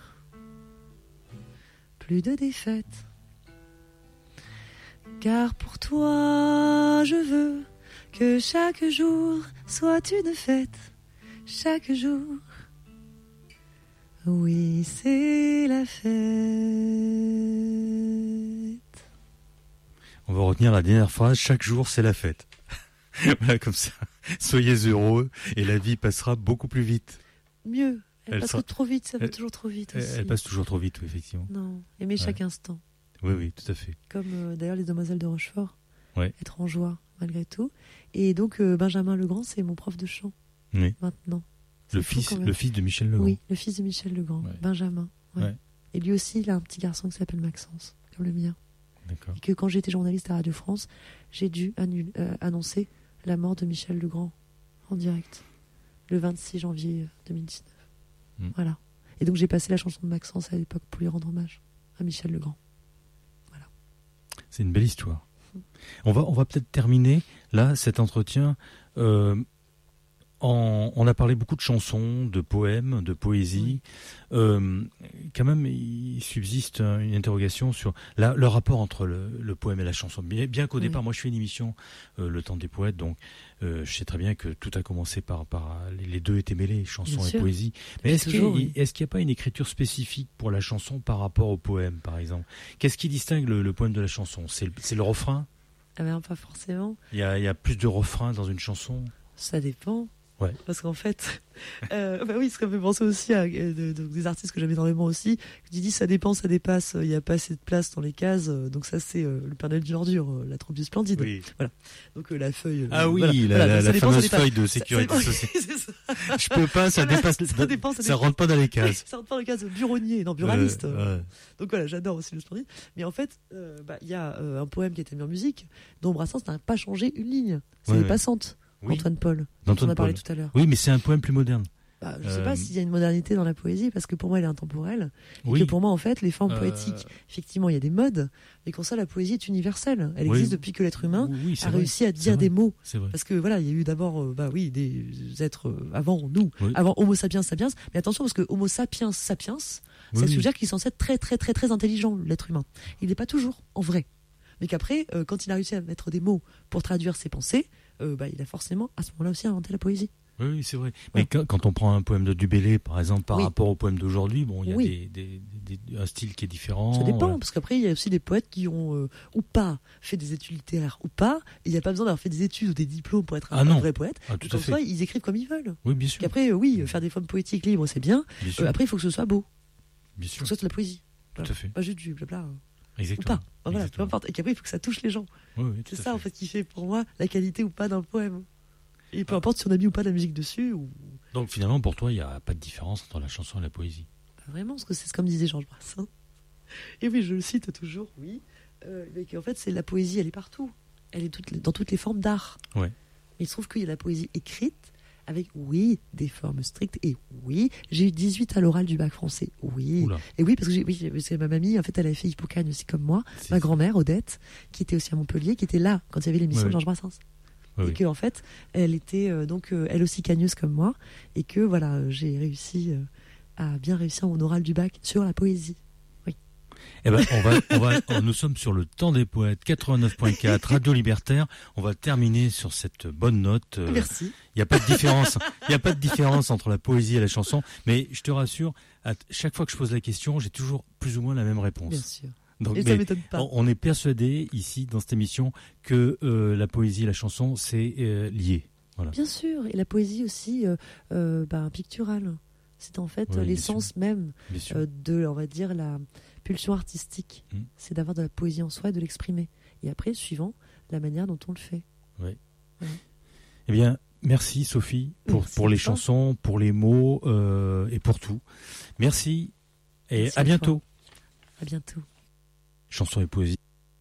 plus de défaites. Car pour toi, je veux que chaque jour soit une fête. Chaque jour, oui, c'est la fête. On va retenir la dernière phrase, chaque jour c'est la fête. Voilà, comme ça, soyez heureux et la vie passera beaucoup plus vite. Mieux, elle, elle passe sera... trop vite, ça va elle... toujours trop vite elle, aussi. Elle passe toujours trop vite, oui, effectivement. Non, aimer ouais. chaque instant. Oui, oui, tout à fait. Comme euh, d'ailleurs les Demoiselles de Rochefort, ouais. être en joie malgré tout. Et donc euh, Benjamin Legrand, c'est mon prof de chant oui. maintenant. Le fils, le fils de Michel Legrand. Oui, le fils de Michel Legrand, ouais. Benjamin. Ouais. Ouais. Et lui aussi, il a un petit garçon qui s'appelle Maxence, comme le mien. D'accord. Et que quand j'étais journaliste à Radio France, j'ai dû annul- euh, annoncer la mort de Michel Legrand en direct, le vingt-six janvier deux mille dix-neuf. Mmh. Voilà. Et donc j'ai passé la chanson de Maxence à l'époque pour lui rendre hommage à Michel Legrand. Voilà. C'est une belle histoire. Mmh. On va, on va peut-être terminer là cet entretien. Euh, En, on a parlé beaucoup de chansons, de poèmes, de poésie. Oui. Euh, quand même, il subsiste une interrogation sur la, le rapport entre le, le poème et la chanson. Bien, bien qu'au oui. départ, moi je fais une émission, euh, Le Temps des Poètes, donc euh, je sais très bien que tout a commencé par, par les deux étaient mêlés, chanson bien et sûr. Poésie. Mais est-ce, toujours, qu'il, oui. est-ce qu'il n'y a pas une écriture spécifique pour la chanson par rapport au poème, par exemple ? Qu'est-ce qui distingue le, le poème de la chanson ? C'est le, c'est le refrain ? Ah ben, pas forcément. Il y a, il y a plus de refrains dans une chanson ? Ça dépend. Ouais. Parce qu'en fait, euh, bah oui, ça me fait penser aussi à euh, de, de, des artistes que j'aime énormément aussi. Tu dis ça dépend, ça dépasse, il n'y a pas assez de place dans les cases. Euh, donc ça, c'est euh, le Père Noël d'une ordure, euh, la troupe du Splendide. Oui. Voilà. Donc euh, la feuille. Euh, Ah oui, voilà. la, Voilà, la, donc, ça la dépend, fameuse ça feuille de sécurité ça sociale. c'est ça. Je peux pas, ça Voilà, dépasse, ça dépend, ça ça dépend. rentre pas dans les cases. Ça rentre pas dans les cases bureaunier, non, buraliste. Euh, ouais. Donc voilà, j'adore aussi le Splendide. Mais en fait, il euh, bah, y a euh, un poème qui a été mis en musique dont Brassens n'a pas changé une ligne. C'est Ouais, Les ouais. Passantes, Oui. Antoine Paul, dont D'Antoine on a parlé Paul. tout à l'heure. Oui, mais c'est un poème plus moderne. Bah, je sais Euh, pas s'il y a une modernité dans la poésie, parce que pour moi, elle est intemporelle. Et Oui. que pour moi, en fait, les formes Euh, poétiques, effectivement, il y a des modes, mais qu'en ça, la poésie est universelle. Elle Oui. existe depuis que l'être humain Oui, c'est a vrai. réussi à C'est dire vrai. des mots. C'est vrai. Parce que voilà, il y a eu d'abord, euh, bah oui, des êtres euh, avant nous, Oui. avant Homo sapiens sapiens. Mais attention, parce que Homo sapiens sapiens, Oui, ça oui. suggère qu'il est censé être très, très, très, très intelligent, l'être humain. Il n'est pas toujours en vrai. Mais qu'après, euh, quand il a réussi à mettre des mots pour traduire ses pensées, euh, bah, il a forcément, à ce moment-là aussi, inventé la poésie. Oui, oui, c'est vrai. Ouais. Mais quand, quand on prend un poème de Dubélé, par exemple, par Oui. rapport au poème d'aujourd'hui, bon, il y a Oui. des, des, des- des- un style qui est différent. Ça dépend, voilà. parce qu'après, il y a aussi des poètes qui ont, euh, ou pas, fait des études littéraires, ou pas. Et il n'y a pas besoin d'avoir fait des études ou des diplômes pour être un, Ah non. un vrai poète. Ah, Et tout à comme fait. ça, ils écrivent comme ils veulent. Oui, bien sûr. Et après, euh, oui, faire des formes poétiques libres, c'est bien. Bien sûr. Euh, après, il faut que ce soit beau. bien Il faut sûr. que ce soit de la poésie. Tout à fait. Pas juste du blabla. euh, Ou Exactement. pas. Enfin, voilà, peu Exactement. importe. Et qu'après, il faut que ça touche les gens. Oui, oui, tout C'est à ça, en fait, qui fait pour moi la qualité ou pas d'un poème. Et peu importe si on a mis ou pas de la musique dessus, ou Donc finalement, pour toi, il n'y a pas de différence entre la chanson et la poésie. pas vraiment, parce que c'est comme disait Georges Brassens. Et oui, je le cite toujours, oui. Euh, mais qu'en fait, c'est la poésie, elle est partout. Elle est toutes les- dans toutes les formes d'art. Ouais. Mais il se trouve qu'il y a la poésie écrite, avec, oui, des formes strictes. Et oui, j'ai eu dix-huit à l'oral du bac français. Oui. Oula. Et oui, parce que, j'ai, oui, parce que ma mamie, en fait, elle avait fait Hippocagne aussi comme moi. C'est- Ma grand-mère, Odette, qui était aussi à Montpellier, qui était là quand il y avait l'émission Ouais, de Georges Brassens. Oui, Et oui. que en fait, elle était euh, donc euh, elle aussi cagneuse comme moi, et que voilà, euh, j'ai réussi euh, à bien réussir mon oral du bac sur la poésie. Eh ben, on va, on va, on- nous sommes sur le temps des poètes, quatre-vingt-neuf point quatre, Radio Libertaire. On va terminer sur cette bonne note. Euh, Merci. Il n'y a pas de différence. Il n'y a pas de différence entre la poésie et la chanson. Mais je te rassure, à t- chaque fois que je pose la question, j'ai toujours plus ou moins la même réponse. Bien sûr. Donc, Et mais ça m'étonne pas. on, on est persuadé ici dans cette émission que euh, la poésie et la chanson c'est euh, lié. Voilà. Bien sûr. Et la poésie aussi, euh, euh, bah, picturale. C'est en fait Oui, euh, bien l'essence même Bien sûr. euh, de, on va dire, la pulsion artistique. Mm. C'est d'avoir de la poésie en soi et de l'exprimer. Et après, suivant la manière dont on le fait. Eh bien, merci Sophie pour, Merci pour les à toi. chansons, pour les mots euh, et pour tout. Merci et Merci à à bientôt. À bientôt. Chansons et poésie.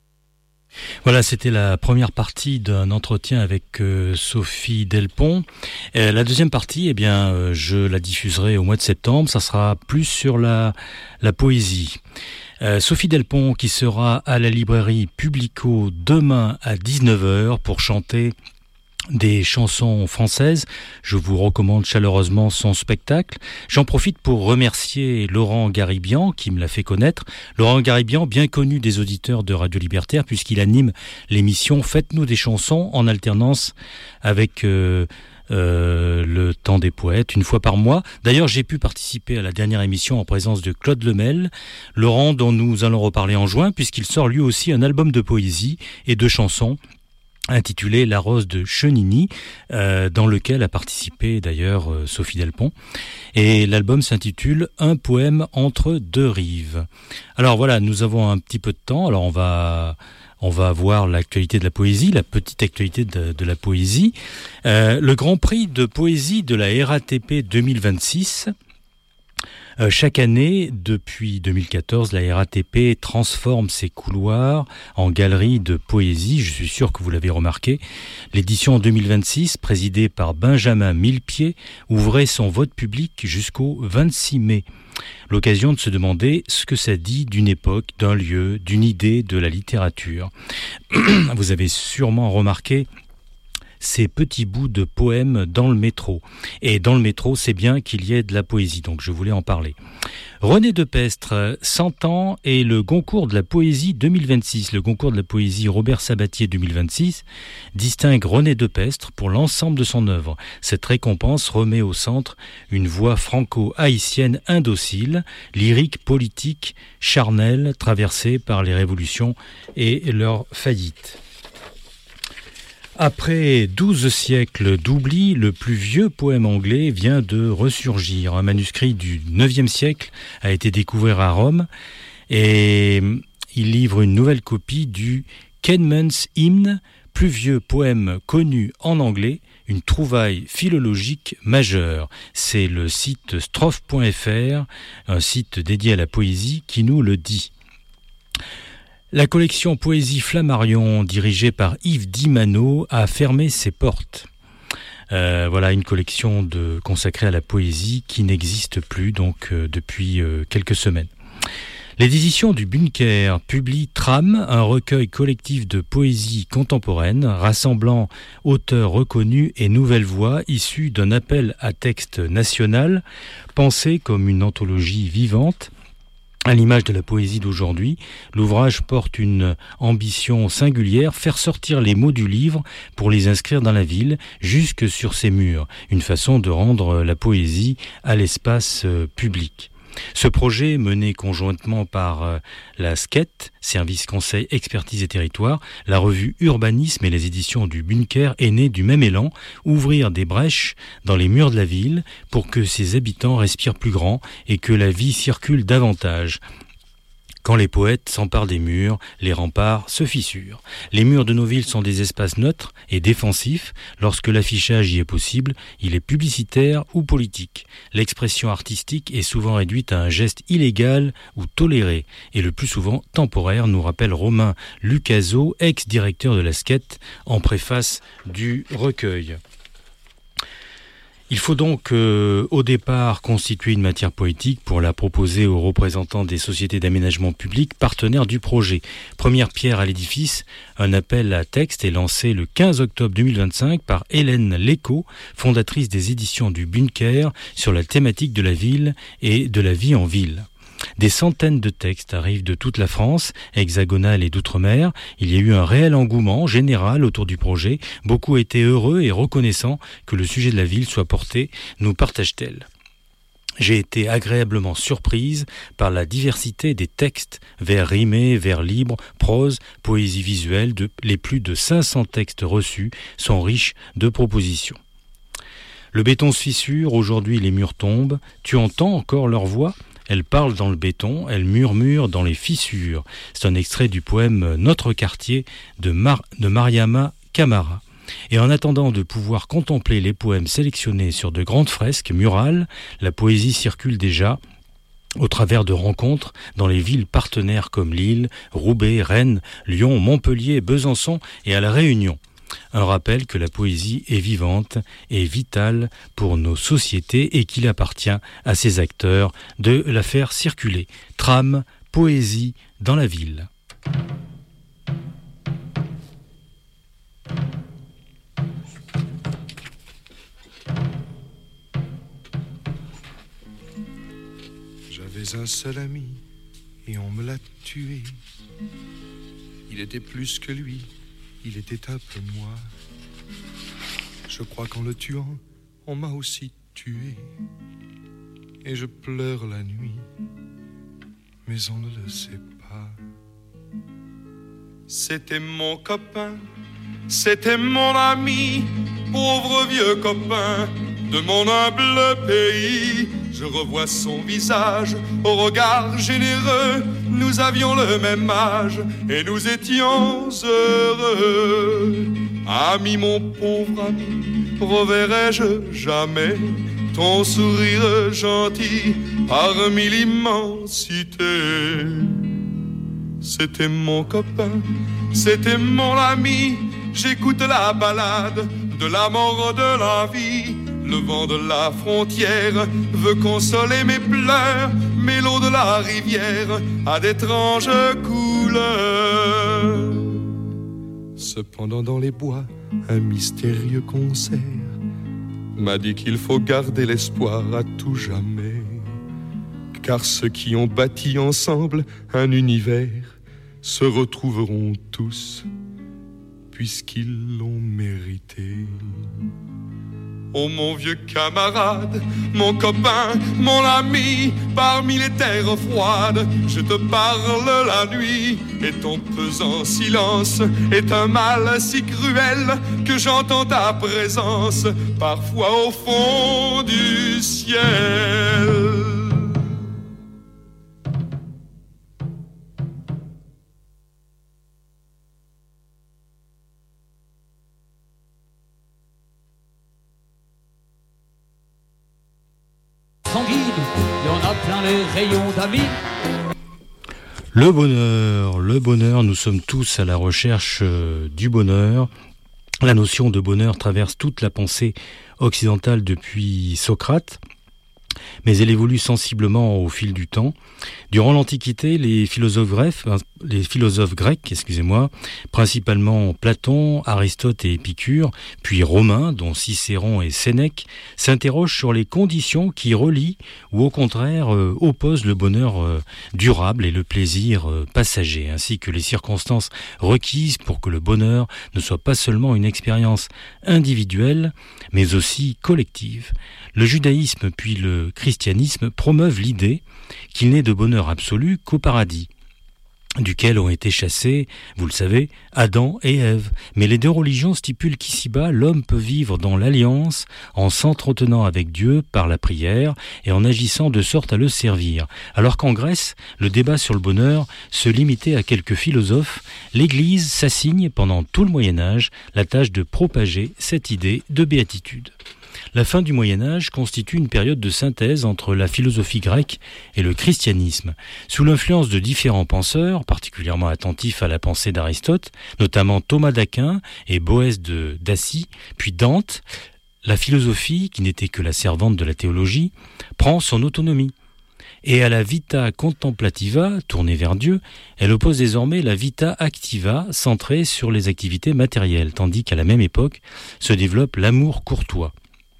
Voilà, c'était la première partie d'un entretien avec euh, Sophie Delpont. Euh, la deuxième partie, eh bien, euh, je la diffuserai au mois de septembre. Ça sera plus sur la, la poésie. Euh, Sophie Delpont qui sera à la librairie Publico demain à dix-neuf heures pour chanter des chansons françaises. Je vous recommande chaleureusement son spectacle. J'en profite pour remercier Laurent Garibian qui me l'a fait connaître. Laurent Garibian, bien connu des auditeurs de Radio Libertaire puisqu'il anime l'émission Faites-nous des chansons en alternance avec euh, euh, le temps des poètes une fois par mois. D'ailleurs, j'ai pu participer à la dernière émission en présence de Claude Lemel. Laurent, dont nous allons reparler en juin puisqu'il sort lui aussi un album de poésie et de chansons intitulé La Rose de Chenigny, euh, dans lequel a participé d'ailleurs euh, Sophie Delpont. Et l'album s'intitule Un poème entre deux rives. Alors voilà, nous avons un petit peu de temps, alors on va... On va voir l'actualité de la poésie, la petite actualité de, de la poésie. Euh, le Grand Prix de poésie de la R A T P deux mille vingt-six. Euh, chaque année, depuis deux mille quatorze, la R A T P transforme ses couloirs en galeries de poésie. Je suis sûr que vous l'avez remarqué. L'édition deux mille vingt-six, présidée par Benjamin Millepied, ouvrait son vote public jusqu'au vingt-six mai. L'occasion de se demander ce que ça dit d'une époque, d'un lieu, d'une idée de la littérature. Vous avez sûrement remarqué ces petits bouts de poèmes dans le métro. Et dans le métro, c'est bien qu'il y ait de la poésie, donc je voulais en parler. René Depestre, cent ans et le Goncourt de la poésie deux mille vingt-six. Le Goncourt de la poésie Robert Sabatier deux mille vingt-six distingue René Depestre pour l'ensemble de son œuvre. Cette récompense remet au centre une voix franco-haïtienne indocile, lyrique, politique, charnelle, traversée par les révolutions et leur faillite. Après douze siècles d'oubli, le plus vieux poème anglais vient de ressurgir. Un manuscrit du neuvième siècle a été découvert à Rome et il livre une nouvelle copie du Kenman's Hymn, plus vieux poème connu en anglais, une trouvaille philologique majeure. C'est le site strophe point f r, un site dédié à la poésie, qui nous le dit. La collection Poésie Flammarion, dirigée par Yves Dimano, a fermé ses portes. Euh, voilà une collection de, consacrée à la poésie qui n'existe plus donc euh, depuis euh, quelques semaines. Les éditions du Bunker publient Tram, un recueil collectif de poésie contemporaine rassemblant auteurs reconnus et nouvelles voix issues d'un appel à texte national pensé comme une anthologie vivante. À l'image de la poésie d'aujourd'hui, l'ouvrage porte une ambition singulière, faire sortir les mots du livre pour les inscrire dans la ville, jusque sur ses murs, une façon de rendre la poésie à l'espace public. Ce projet, mené conjointement par la S C E T, Service Conseil Expertise et Territoire, la revue Urbanisme et les éditions du Bunker, est né du même élan, ouvrir des brèches dans les murs de la ville pour que ses habitants respirent plus grand et que la vie circule davantage. Quand les poètes s'emparent des murs, les remparts se fissurent. Les murs de nos villes sont des espaces neutres et défensifs. Lorsque l'affichage y est possible, il est publicitaire ou politique. L'expression artistique est souvent réduite à un geste illégal ou toléré, et le plus souvent temporaire, nous rappelle Romain Lucaso, ex-directeur de la S C E T, en préface du recueil. Il faut donc euh, au départ constituer une matière poétique pour la proposer aux représentants des sociétés d'aménagement public partenaires du projet. Première pierre à l'édifice, un appel à texte est lancé le quinze octobre deux mille vingt-cinq par Hélène Lécaud, fondatrice des éditions du Bunker, sur la thématique de la ville et de la vie en ville. Des centaines de textes arrivent de toute la France, hexagonale et d'outre-mer. Il y a eu un réel engouement général autour du projet. Beaucoup étaient heureux et reconnaissants que le sujet de la ville soit porté, nous partage-t-elle. J'ai été agréablement surprise par la diversité des textes, vers rimés, vers libres, prose, poésie visuelle. De, les plus de cinq cents textes reçus sont riches de propositions. Le béton se fissure, aujourd'hui les murs tombent. Tu entends encore leur voix ? Elle parle dans le béton, elle murmure dans les fissures. C'est un extrait du poème Notre quartier de, Mar- de Mariama Camara. Et en attendant de pouvoir contempler les poèmes sélectionnés sur de grandes fresques murales, la poésie circule déjà au travers de rencontres dans les villes partenaires comme Lille, Roubaix, Rennes, Lyon, Montpellier, Besançon et à La Réunion. Un rappel que la poésie est vivante et vitale pour nos sociétés et qu'il appartient à ces acteurs de la faire circuler. Tram, poésie dans la ville. J'avais un seul ami et on me l'a tué. Il était plus que lui. Il était un peu moi. Je crois qu'en le tuant, on m'a aussi tué. Et je pleure la nuit, mais on ne le sait pas. C'était mon copain, c'était mon ami, pauvre vieux copain de mon humble pays. Je revois son visage au regard généreux. Nous avions le même âge et nous étions heureux. Ami, mon pauvre ami, reverrai-je jamais ton sourire gentil parmi l'immensité? C'était mon copain, c'était mon ami. J'écoute la ballade de la mort de la vie. Le vent de la frontière veut consoler mes pleurs, mais l'eau de la rivière a d'étranges couleurs. Cependant dans les bois, un mystérieux concert m'a dit qu'il faut garder l'espoir à tout jamais, car ceux qui ont bâti ensemble un univers se retrouveront tous, puisqu'ils l'ont mérité. Oh mon vieux camarade, mon copain, mon ami, parmi les terres froides, je te parle la nuit, et ton pesant silence est un mal si cruel que j'entends ta présence parfois au fond du ciel. Il y en a plein les rayons d'amis. Le bonheur, le bonheur, nous sommes tous à la recherche euh, du bonheur. La notion de bonheur traverse toute la pensée occidentale depuis Socrate, mais elle évolue sensiblement au fil du temps. Durant l'Antiquité, les philosophes grecs, les philosophes grecs, excusez-moi, principalement Platon, Aristote et Épicure, puis romains, dont Cicéron et Sénèque, s'interrogent sur les conditions qui relient ou au contraire euh, opposent le bonheur euh, durable et le plaisir euh, passager, ainsi que les circonstances requises pour que le bonheur ne soit pas seulement une expérience individuelle, mais aussi collective. Le judaïsme puis le christianisme promeuvent l'idée qu'il n'est de bonheur absolu qu'au paradis, duquel ont été chassés, vous le savez, Adam et Ève. Mais les deux religions stipulent qu'ici-bas, l'homme peut vivre dans l'alliance en s'entretenant avec Dieu par la prière et en agissant de sorte à le servir. Alors qu'en Grèce, le débat sur le bonheur se limitait à quelques philosophes, l'Église s'assigne pendant tout le Moyen-Âge la tâche de propager cette idée de béatitude. La fin du Moyen-Âge constitue une période de synthèse entre la philosophie grecque et le christianisme. Sous l'influence de différents penseurs, particulièrement attentifs à la pensée d'Aristote, notamment Thomas d'Aquin et Boès de Dacie, puis Dante, la philosophie, qui n'était que la servante de la théologie, prend son autonomie. Et à la vita contemplativa, tournée vers Dieu, elle oppose désormais la vita activa, centrée sur les activités matérielles, tandis qu'à la même époque se développe l'amour courtois.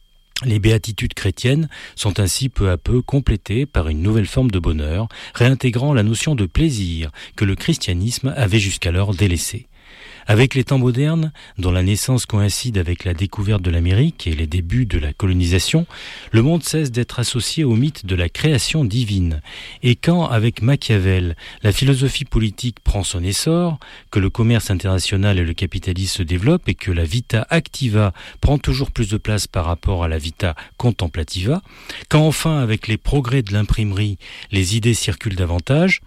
Les béatitudes chrétiennes sont ainsi peu à peu complétées par une nouvelle forme de bonheur, réintégrant la notion de plaisir que le christianisme avait jusqu'alors délaissée. Avec les temps modernes, dont la naissance coïncide avec la découverte de l'Amérique et les débuts de la colonisation, le monde cesse d'être associé au mythe de la création divine. Et quand, avec Machiavel, la philosophie politique prend son essor, que le commerce international et le capitalisme se développent et que la vita activa prend toujours plus de place par rapport à la vita contemplativa, quand enfin, avec les progrès de l'imprimerie, les idées circulent davantage,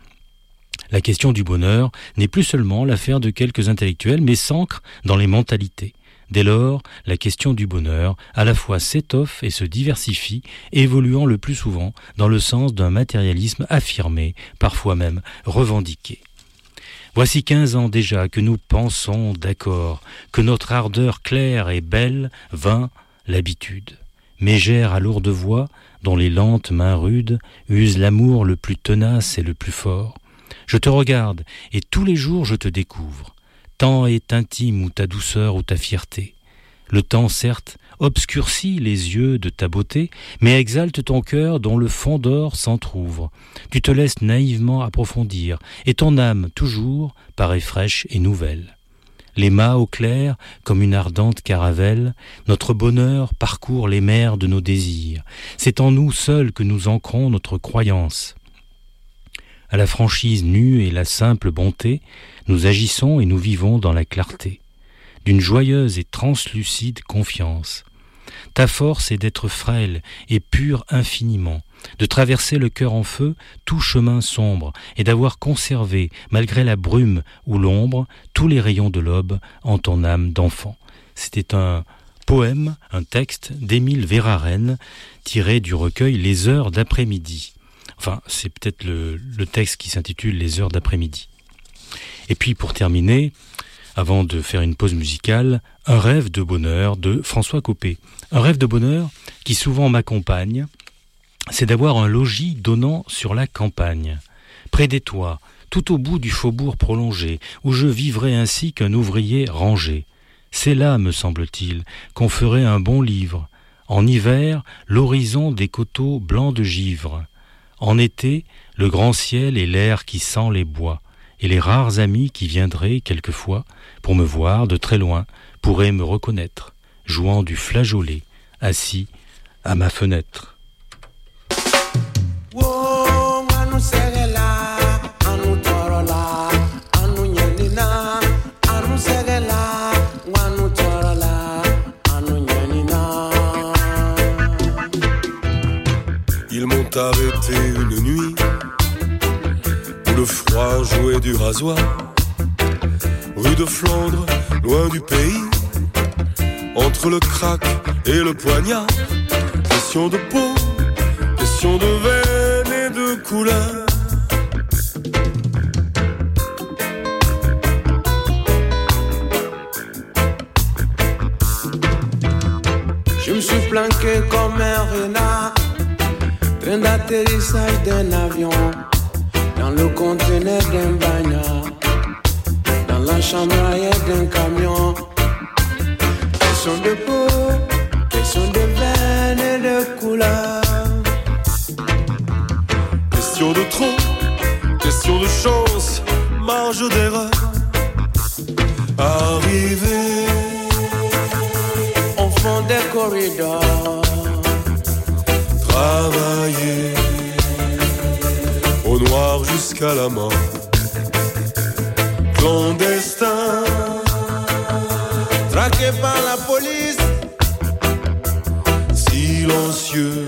la question du bonheur n'est plus seulement l'affaire de quelques intellectuels, mais s'ancre dans les mentalités. Dès lors, la question du bonheur à la fois s'étoffe et se diversifie, évoluant le plus souvent dans le sens d'un matérialisme affirmé, parfois même revendiqué. Voici quinze ans déjà que nous pensons d'accord, que notre ardeur claire et belle vint l'habitude. Mégère à lourde voix, dont les lentes mains rudes usent l'amour le plus tenace et le plus fort. Je te regarde, et tous les jours je te découvre. Tant est intime ou ta douceur ou ta fierté. Le temps, certes, obscurcit les yeux de ta beauté, mais exalte ton cœur dont le fond d'or s'entr'ouvre. Tu te laisses naïvement approfondir, et ton âme, toujours, paraît fraîche et nouvelle. Les mâts au clair, comme une ardente caravelle, notre bonheur parcourt les mers de nos désirs. C'est en nous seuls que nous ancrons notre croyance. À la franchise nue et la simple bonté, nous agissons et nous vivons dans la clarté, d'une joyeuse et translucide confiance. Ta force est d'être frêle et pure infiniment, de traverser le cœur en feu tout chemin sombre et d'avoir conservé, malgré la brume ou l'ombre, tous les rayons de l'aube en ton âme d'enfant. C'était un poème, un texte d'Émile Verhaeren, tiré du recueil Les heures d'après-midi. Enfin, c'est peut-être le, le texte qui s'intitule Les heures d'après-midi. Et puis, pour terminer, avant de faire une pause musicale, Un rêve de bonheur de François Coppée. Un rêve de bonheur qui souvent m'accompagne, c'est d'avoir un logis donnant sur la campagne, près des toits, tout au bout du faubourg prolongé, où je vivrais ainsi qu'un ouvrier rangé. C'est là, me semble-t-il, qu'on ferait un bon livre. En hiver, l'horizon des coteaux blancs de givre. En été, le grand ciel et l'air qui sent les bois, et les rares amis qui viendraient quelquefois, pour me voir de très loin, pourraient me reconnaître, jouant du flageolet, assis à ma fenêtre. Ils m'ont arrêté une nuit où le froid jouait du rasoir, rue de Flandre, loin du pays, entre le crack et le poignard. Question de peau, question de veine et de couleur. Je me suis planqué comme un renard, train d'atterrissage d'un avion, dans le conteneur d'un bagnard, dans la chambre arrière d'un camion. Question de peau, question de veine et de couleur. Question de trop, question de chance, marge d'erreur. Arrivé au fond des corridors, travailler au noir jusqu'à la mort. Clandestin, traqué par la police, silencieux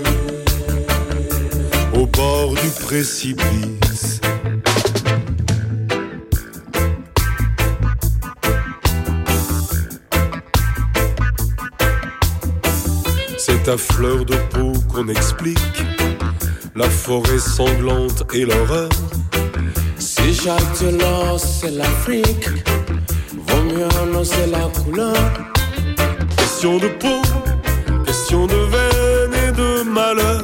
au bord du précipice. C'est à fleur de peau qu'on explique la forêt sanglante et l'horreur. Si Jacques Delors c'est l'Afrique, vaut mieux annoncer la couleur. Question de peau, question de veine et de malheur.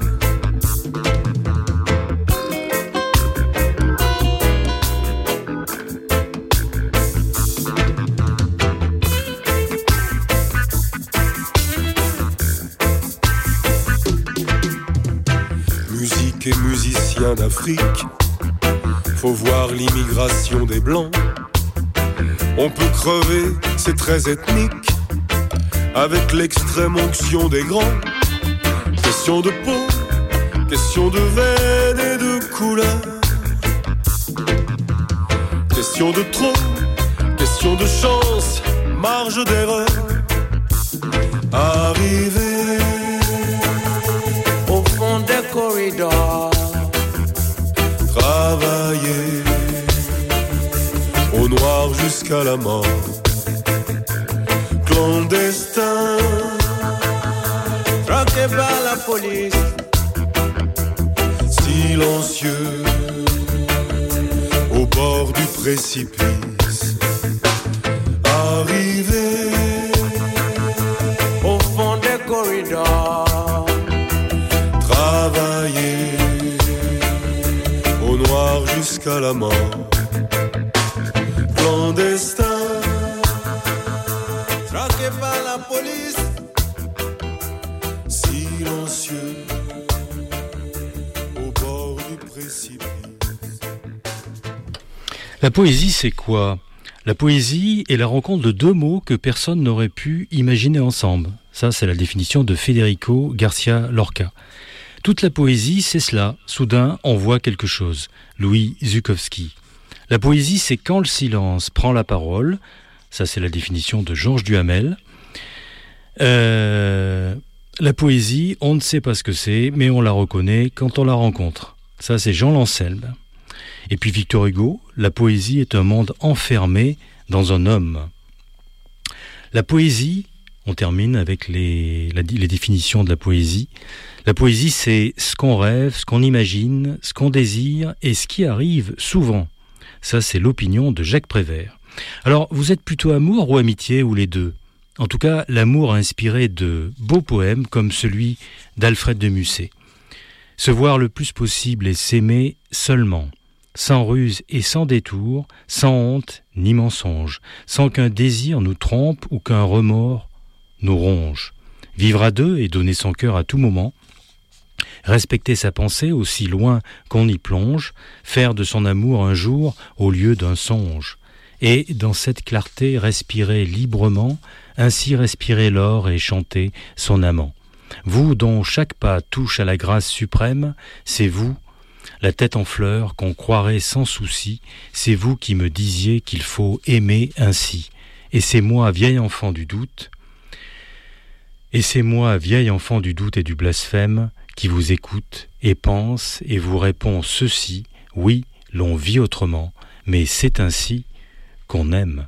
Musique et musiciens d'Afrique, faut voir l'immigration des Blancs. On peut crever, c'est très ethnique, avec l'extrême onction des grands. Question de peau, question de veine et de couleur. Question de trop, question de chance, marge d'erreur. Arrivé au fond des corridors, travailler au noir jusqu'à la mort. Clandestin, traqué par la police, silencieux au bord du précipice. Arrivé au fond des corridors, travailler au noir jusqu'à la mort. Clandestin, traqué par la police, silencieux au bord du précipice. La poésie, c'est quoi ? La poésie est la rencontre de deux mots que personne n'aurait pu imaginer ensemble. Ça, c'est la définition de Federico Garcia Lorca. Toute la poésie, c'est cela. Soudain, on voit quelque chose. Louis Zukowski. La poésie, c'est quand le silence prend la parole. Ça, c'est la définition de Georges Duhamel. Euh, la poésie, on ne sait pas ce que c'est, mais on la reconnaît quand on la rencontre. Ça, c'est Jean Lancelme. Et puis Victor Hugo, la poésie est un monde enfermé dans un homme. La poésie, on termine avec les, la, les définitions de la poésie. La poésie, c'est ce qu'on rêve, ce qu'on imagine, ce qu'on désire et ce qui arrive souvent. Ça, c'est l'opinion de Jacques Prévert. Alors, vous êtes plutôt amour ou amitié, ou les deux ? En tout cas, l'amour a inspiré de beaux poèmes comme celui d'Alfred de Musset. Se voir le plus possible et s'aimer seulement, sans ruse et sans détour, sans honte ni mensonge, sans qu'un désir nous trompe ou qu'un remords nous ronge. Vivre à deux et donner son cœur à tout moment, respecter sa pensée aussi loin qu'on y plonge, faire de son amour un jour au lieu d'un songe, et dans cette clarté respirer librement, ainsi respirer l'or et chanter son amant. Vous dont chaque pas touche à la grâce suprême, c'est vous, la tête en fleurs, qu'on croirait sans souci, c'est vous qui me disiez qu'il faut aimer ainsi. Et c'est moi, vieil enfant du doute, et c'est moi, vieil enfant du doute et du blasphème, qui vous écoute et pense et vous répond ceci, oui, l'on vit autrement, mais c'est ainsi qu'on aime.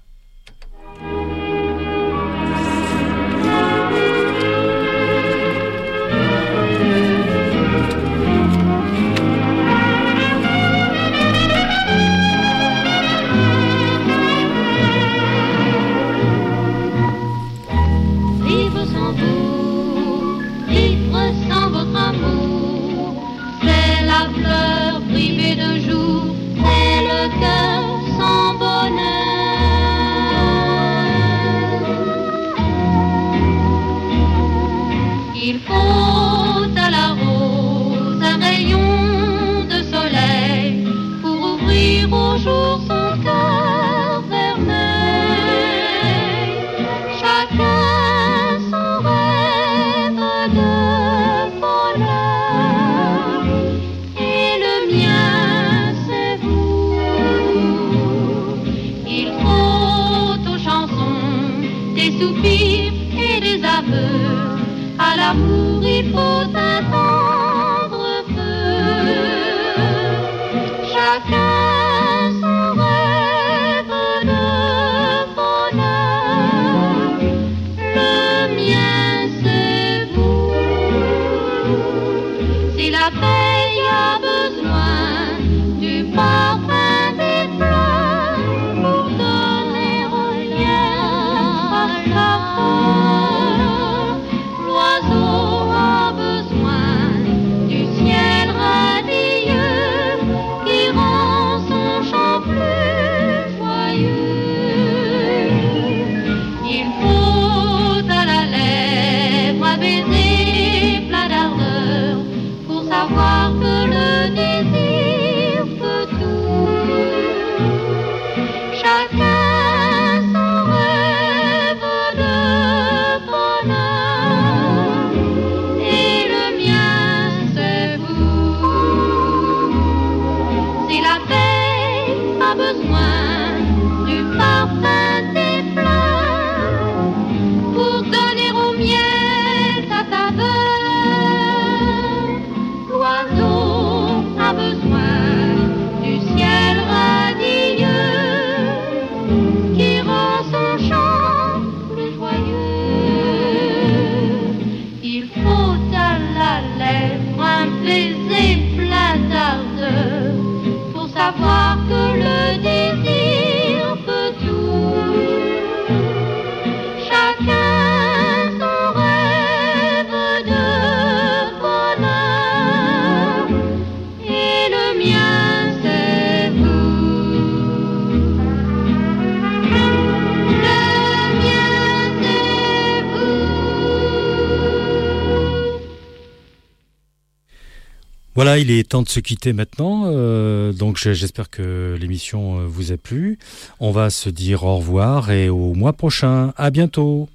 Voilà, il est temps de se quitter maintenant, euh, donc j'espère que l'émission vous a plu. On va se dire au revoir et au mois prochain. À bientôt.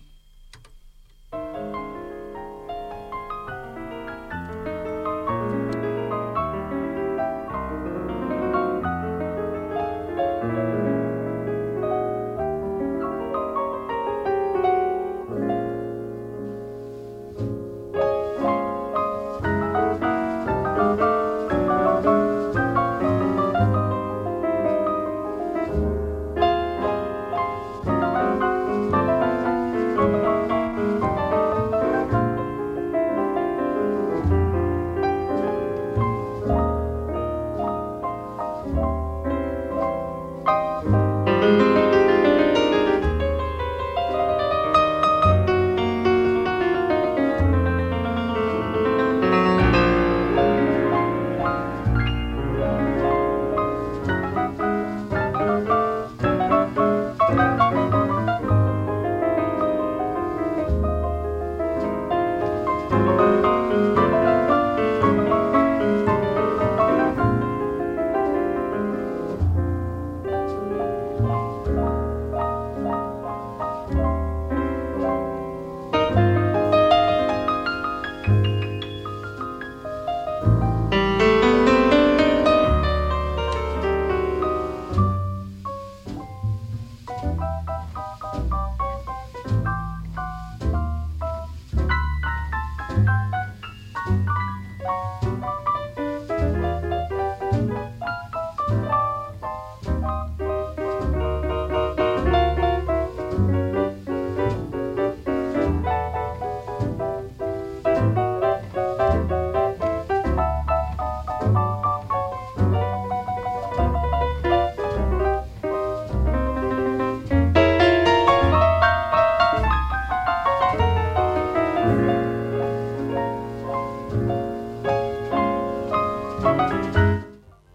Thank you.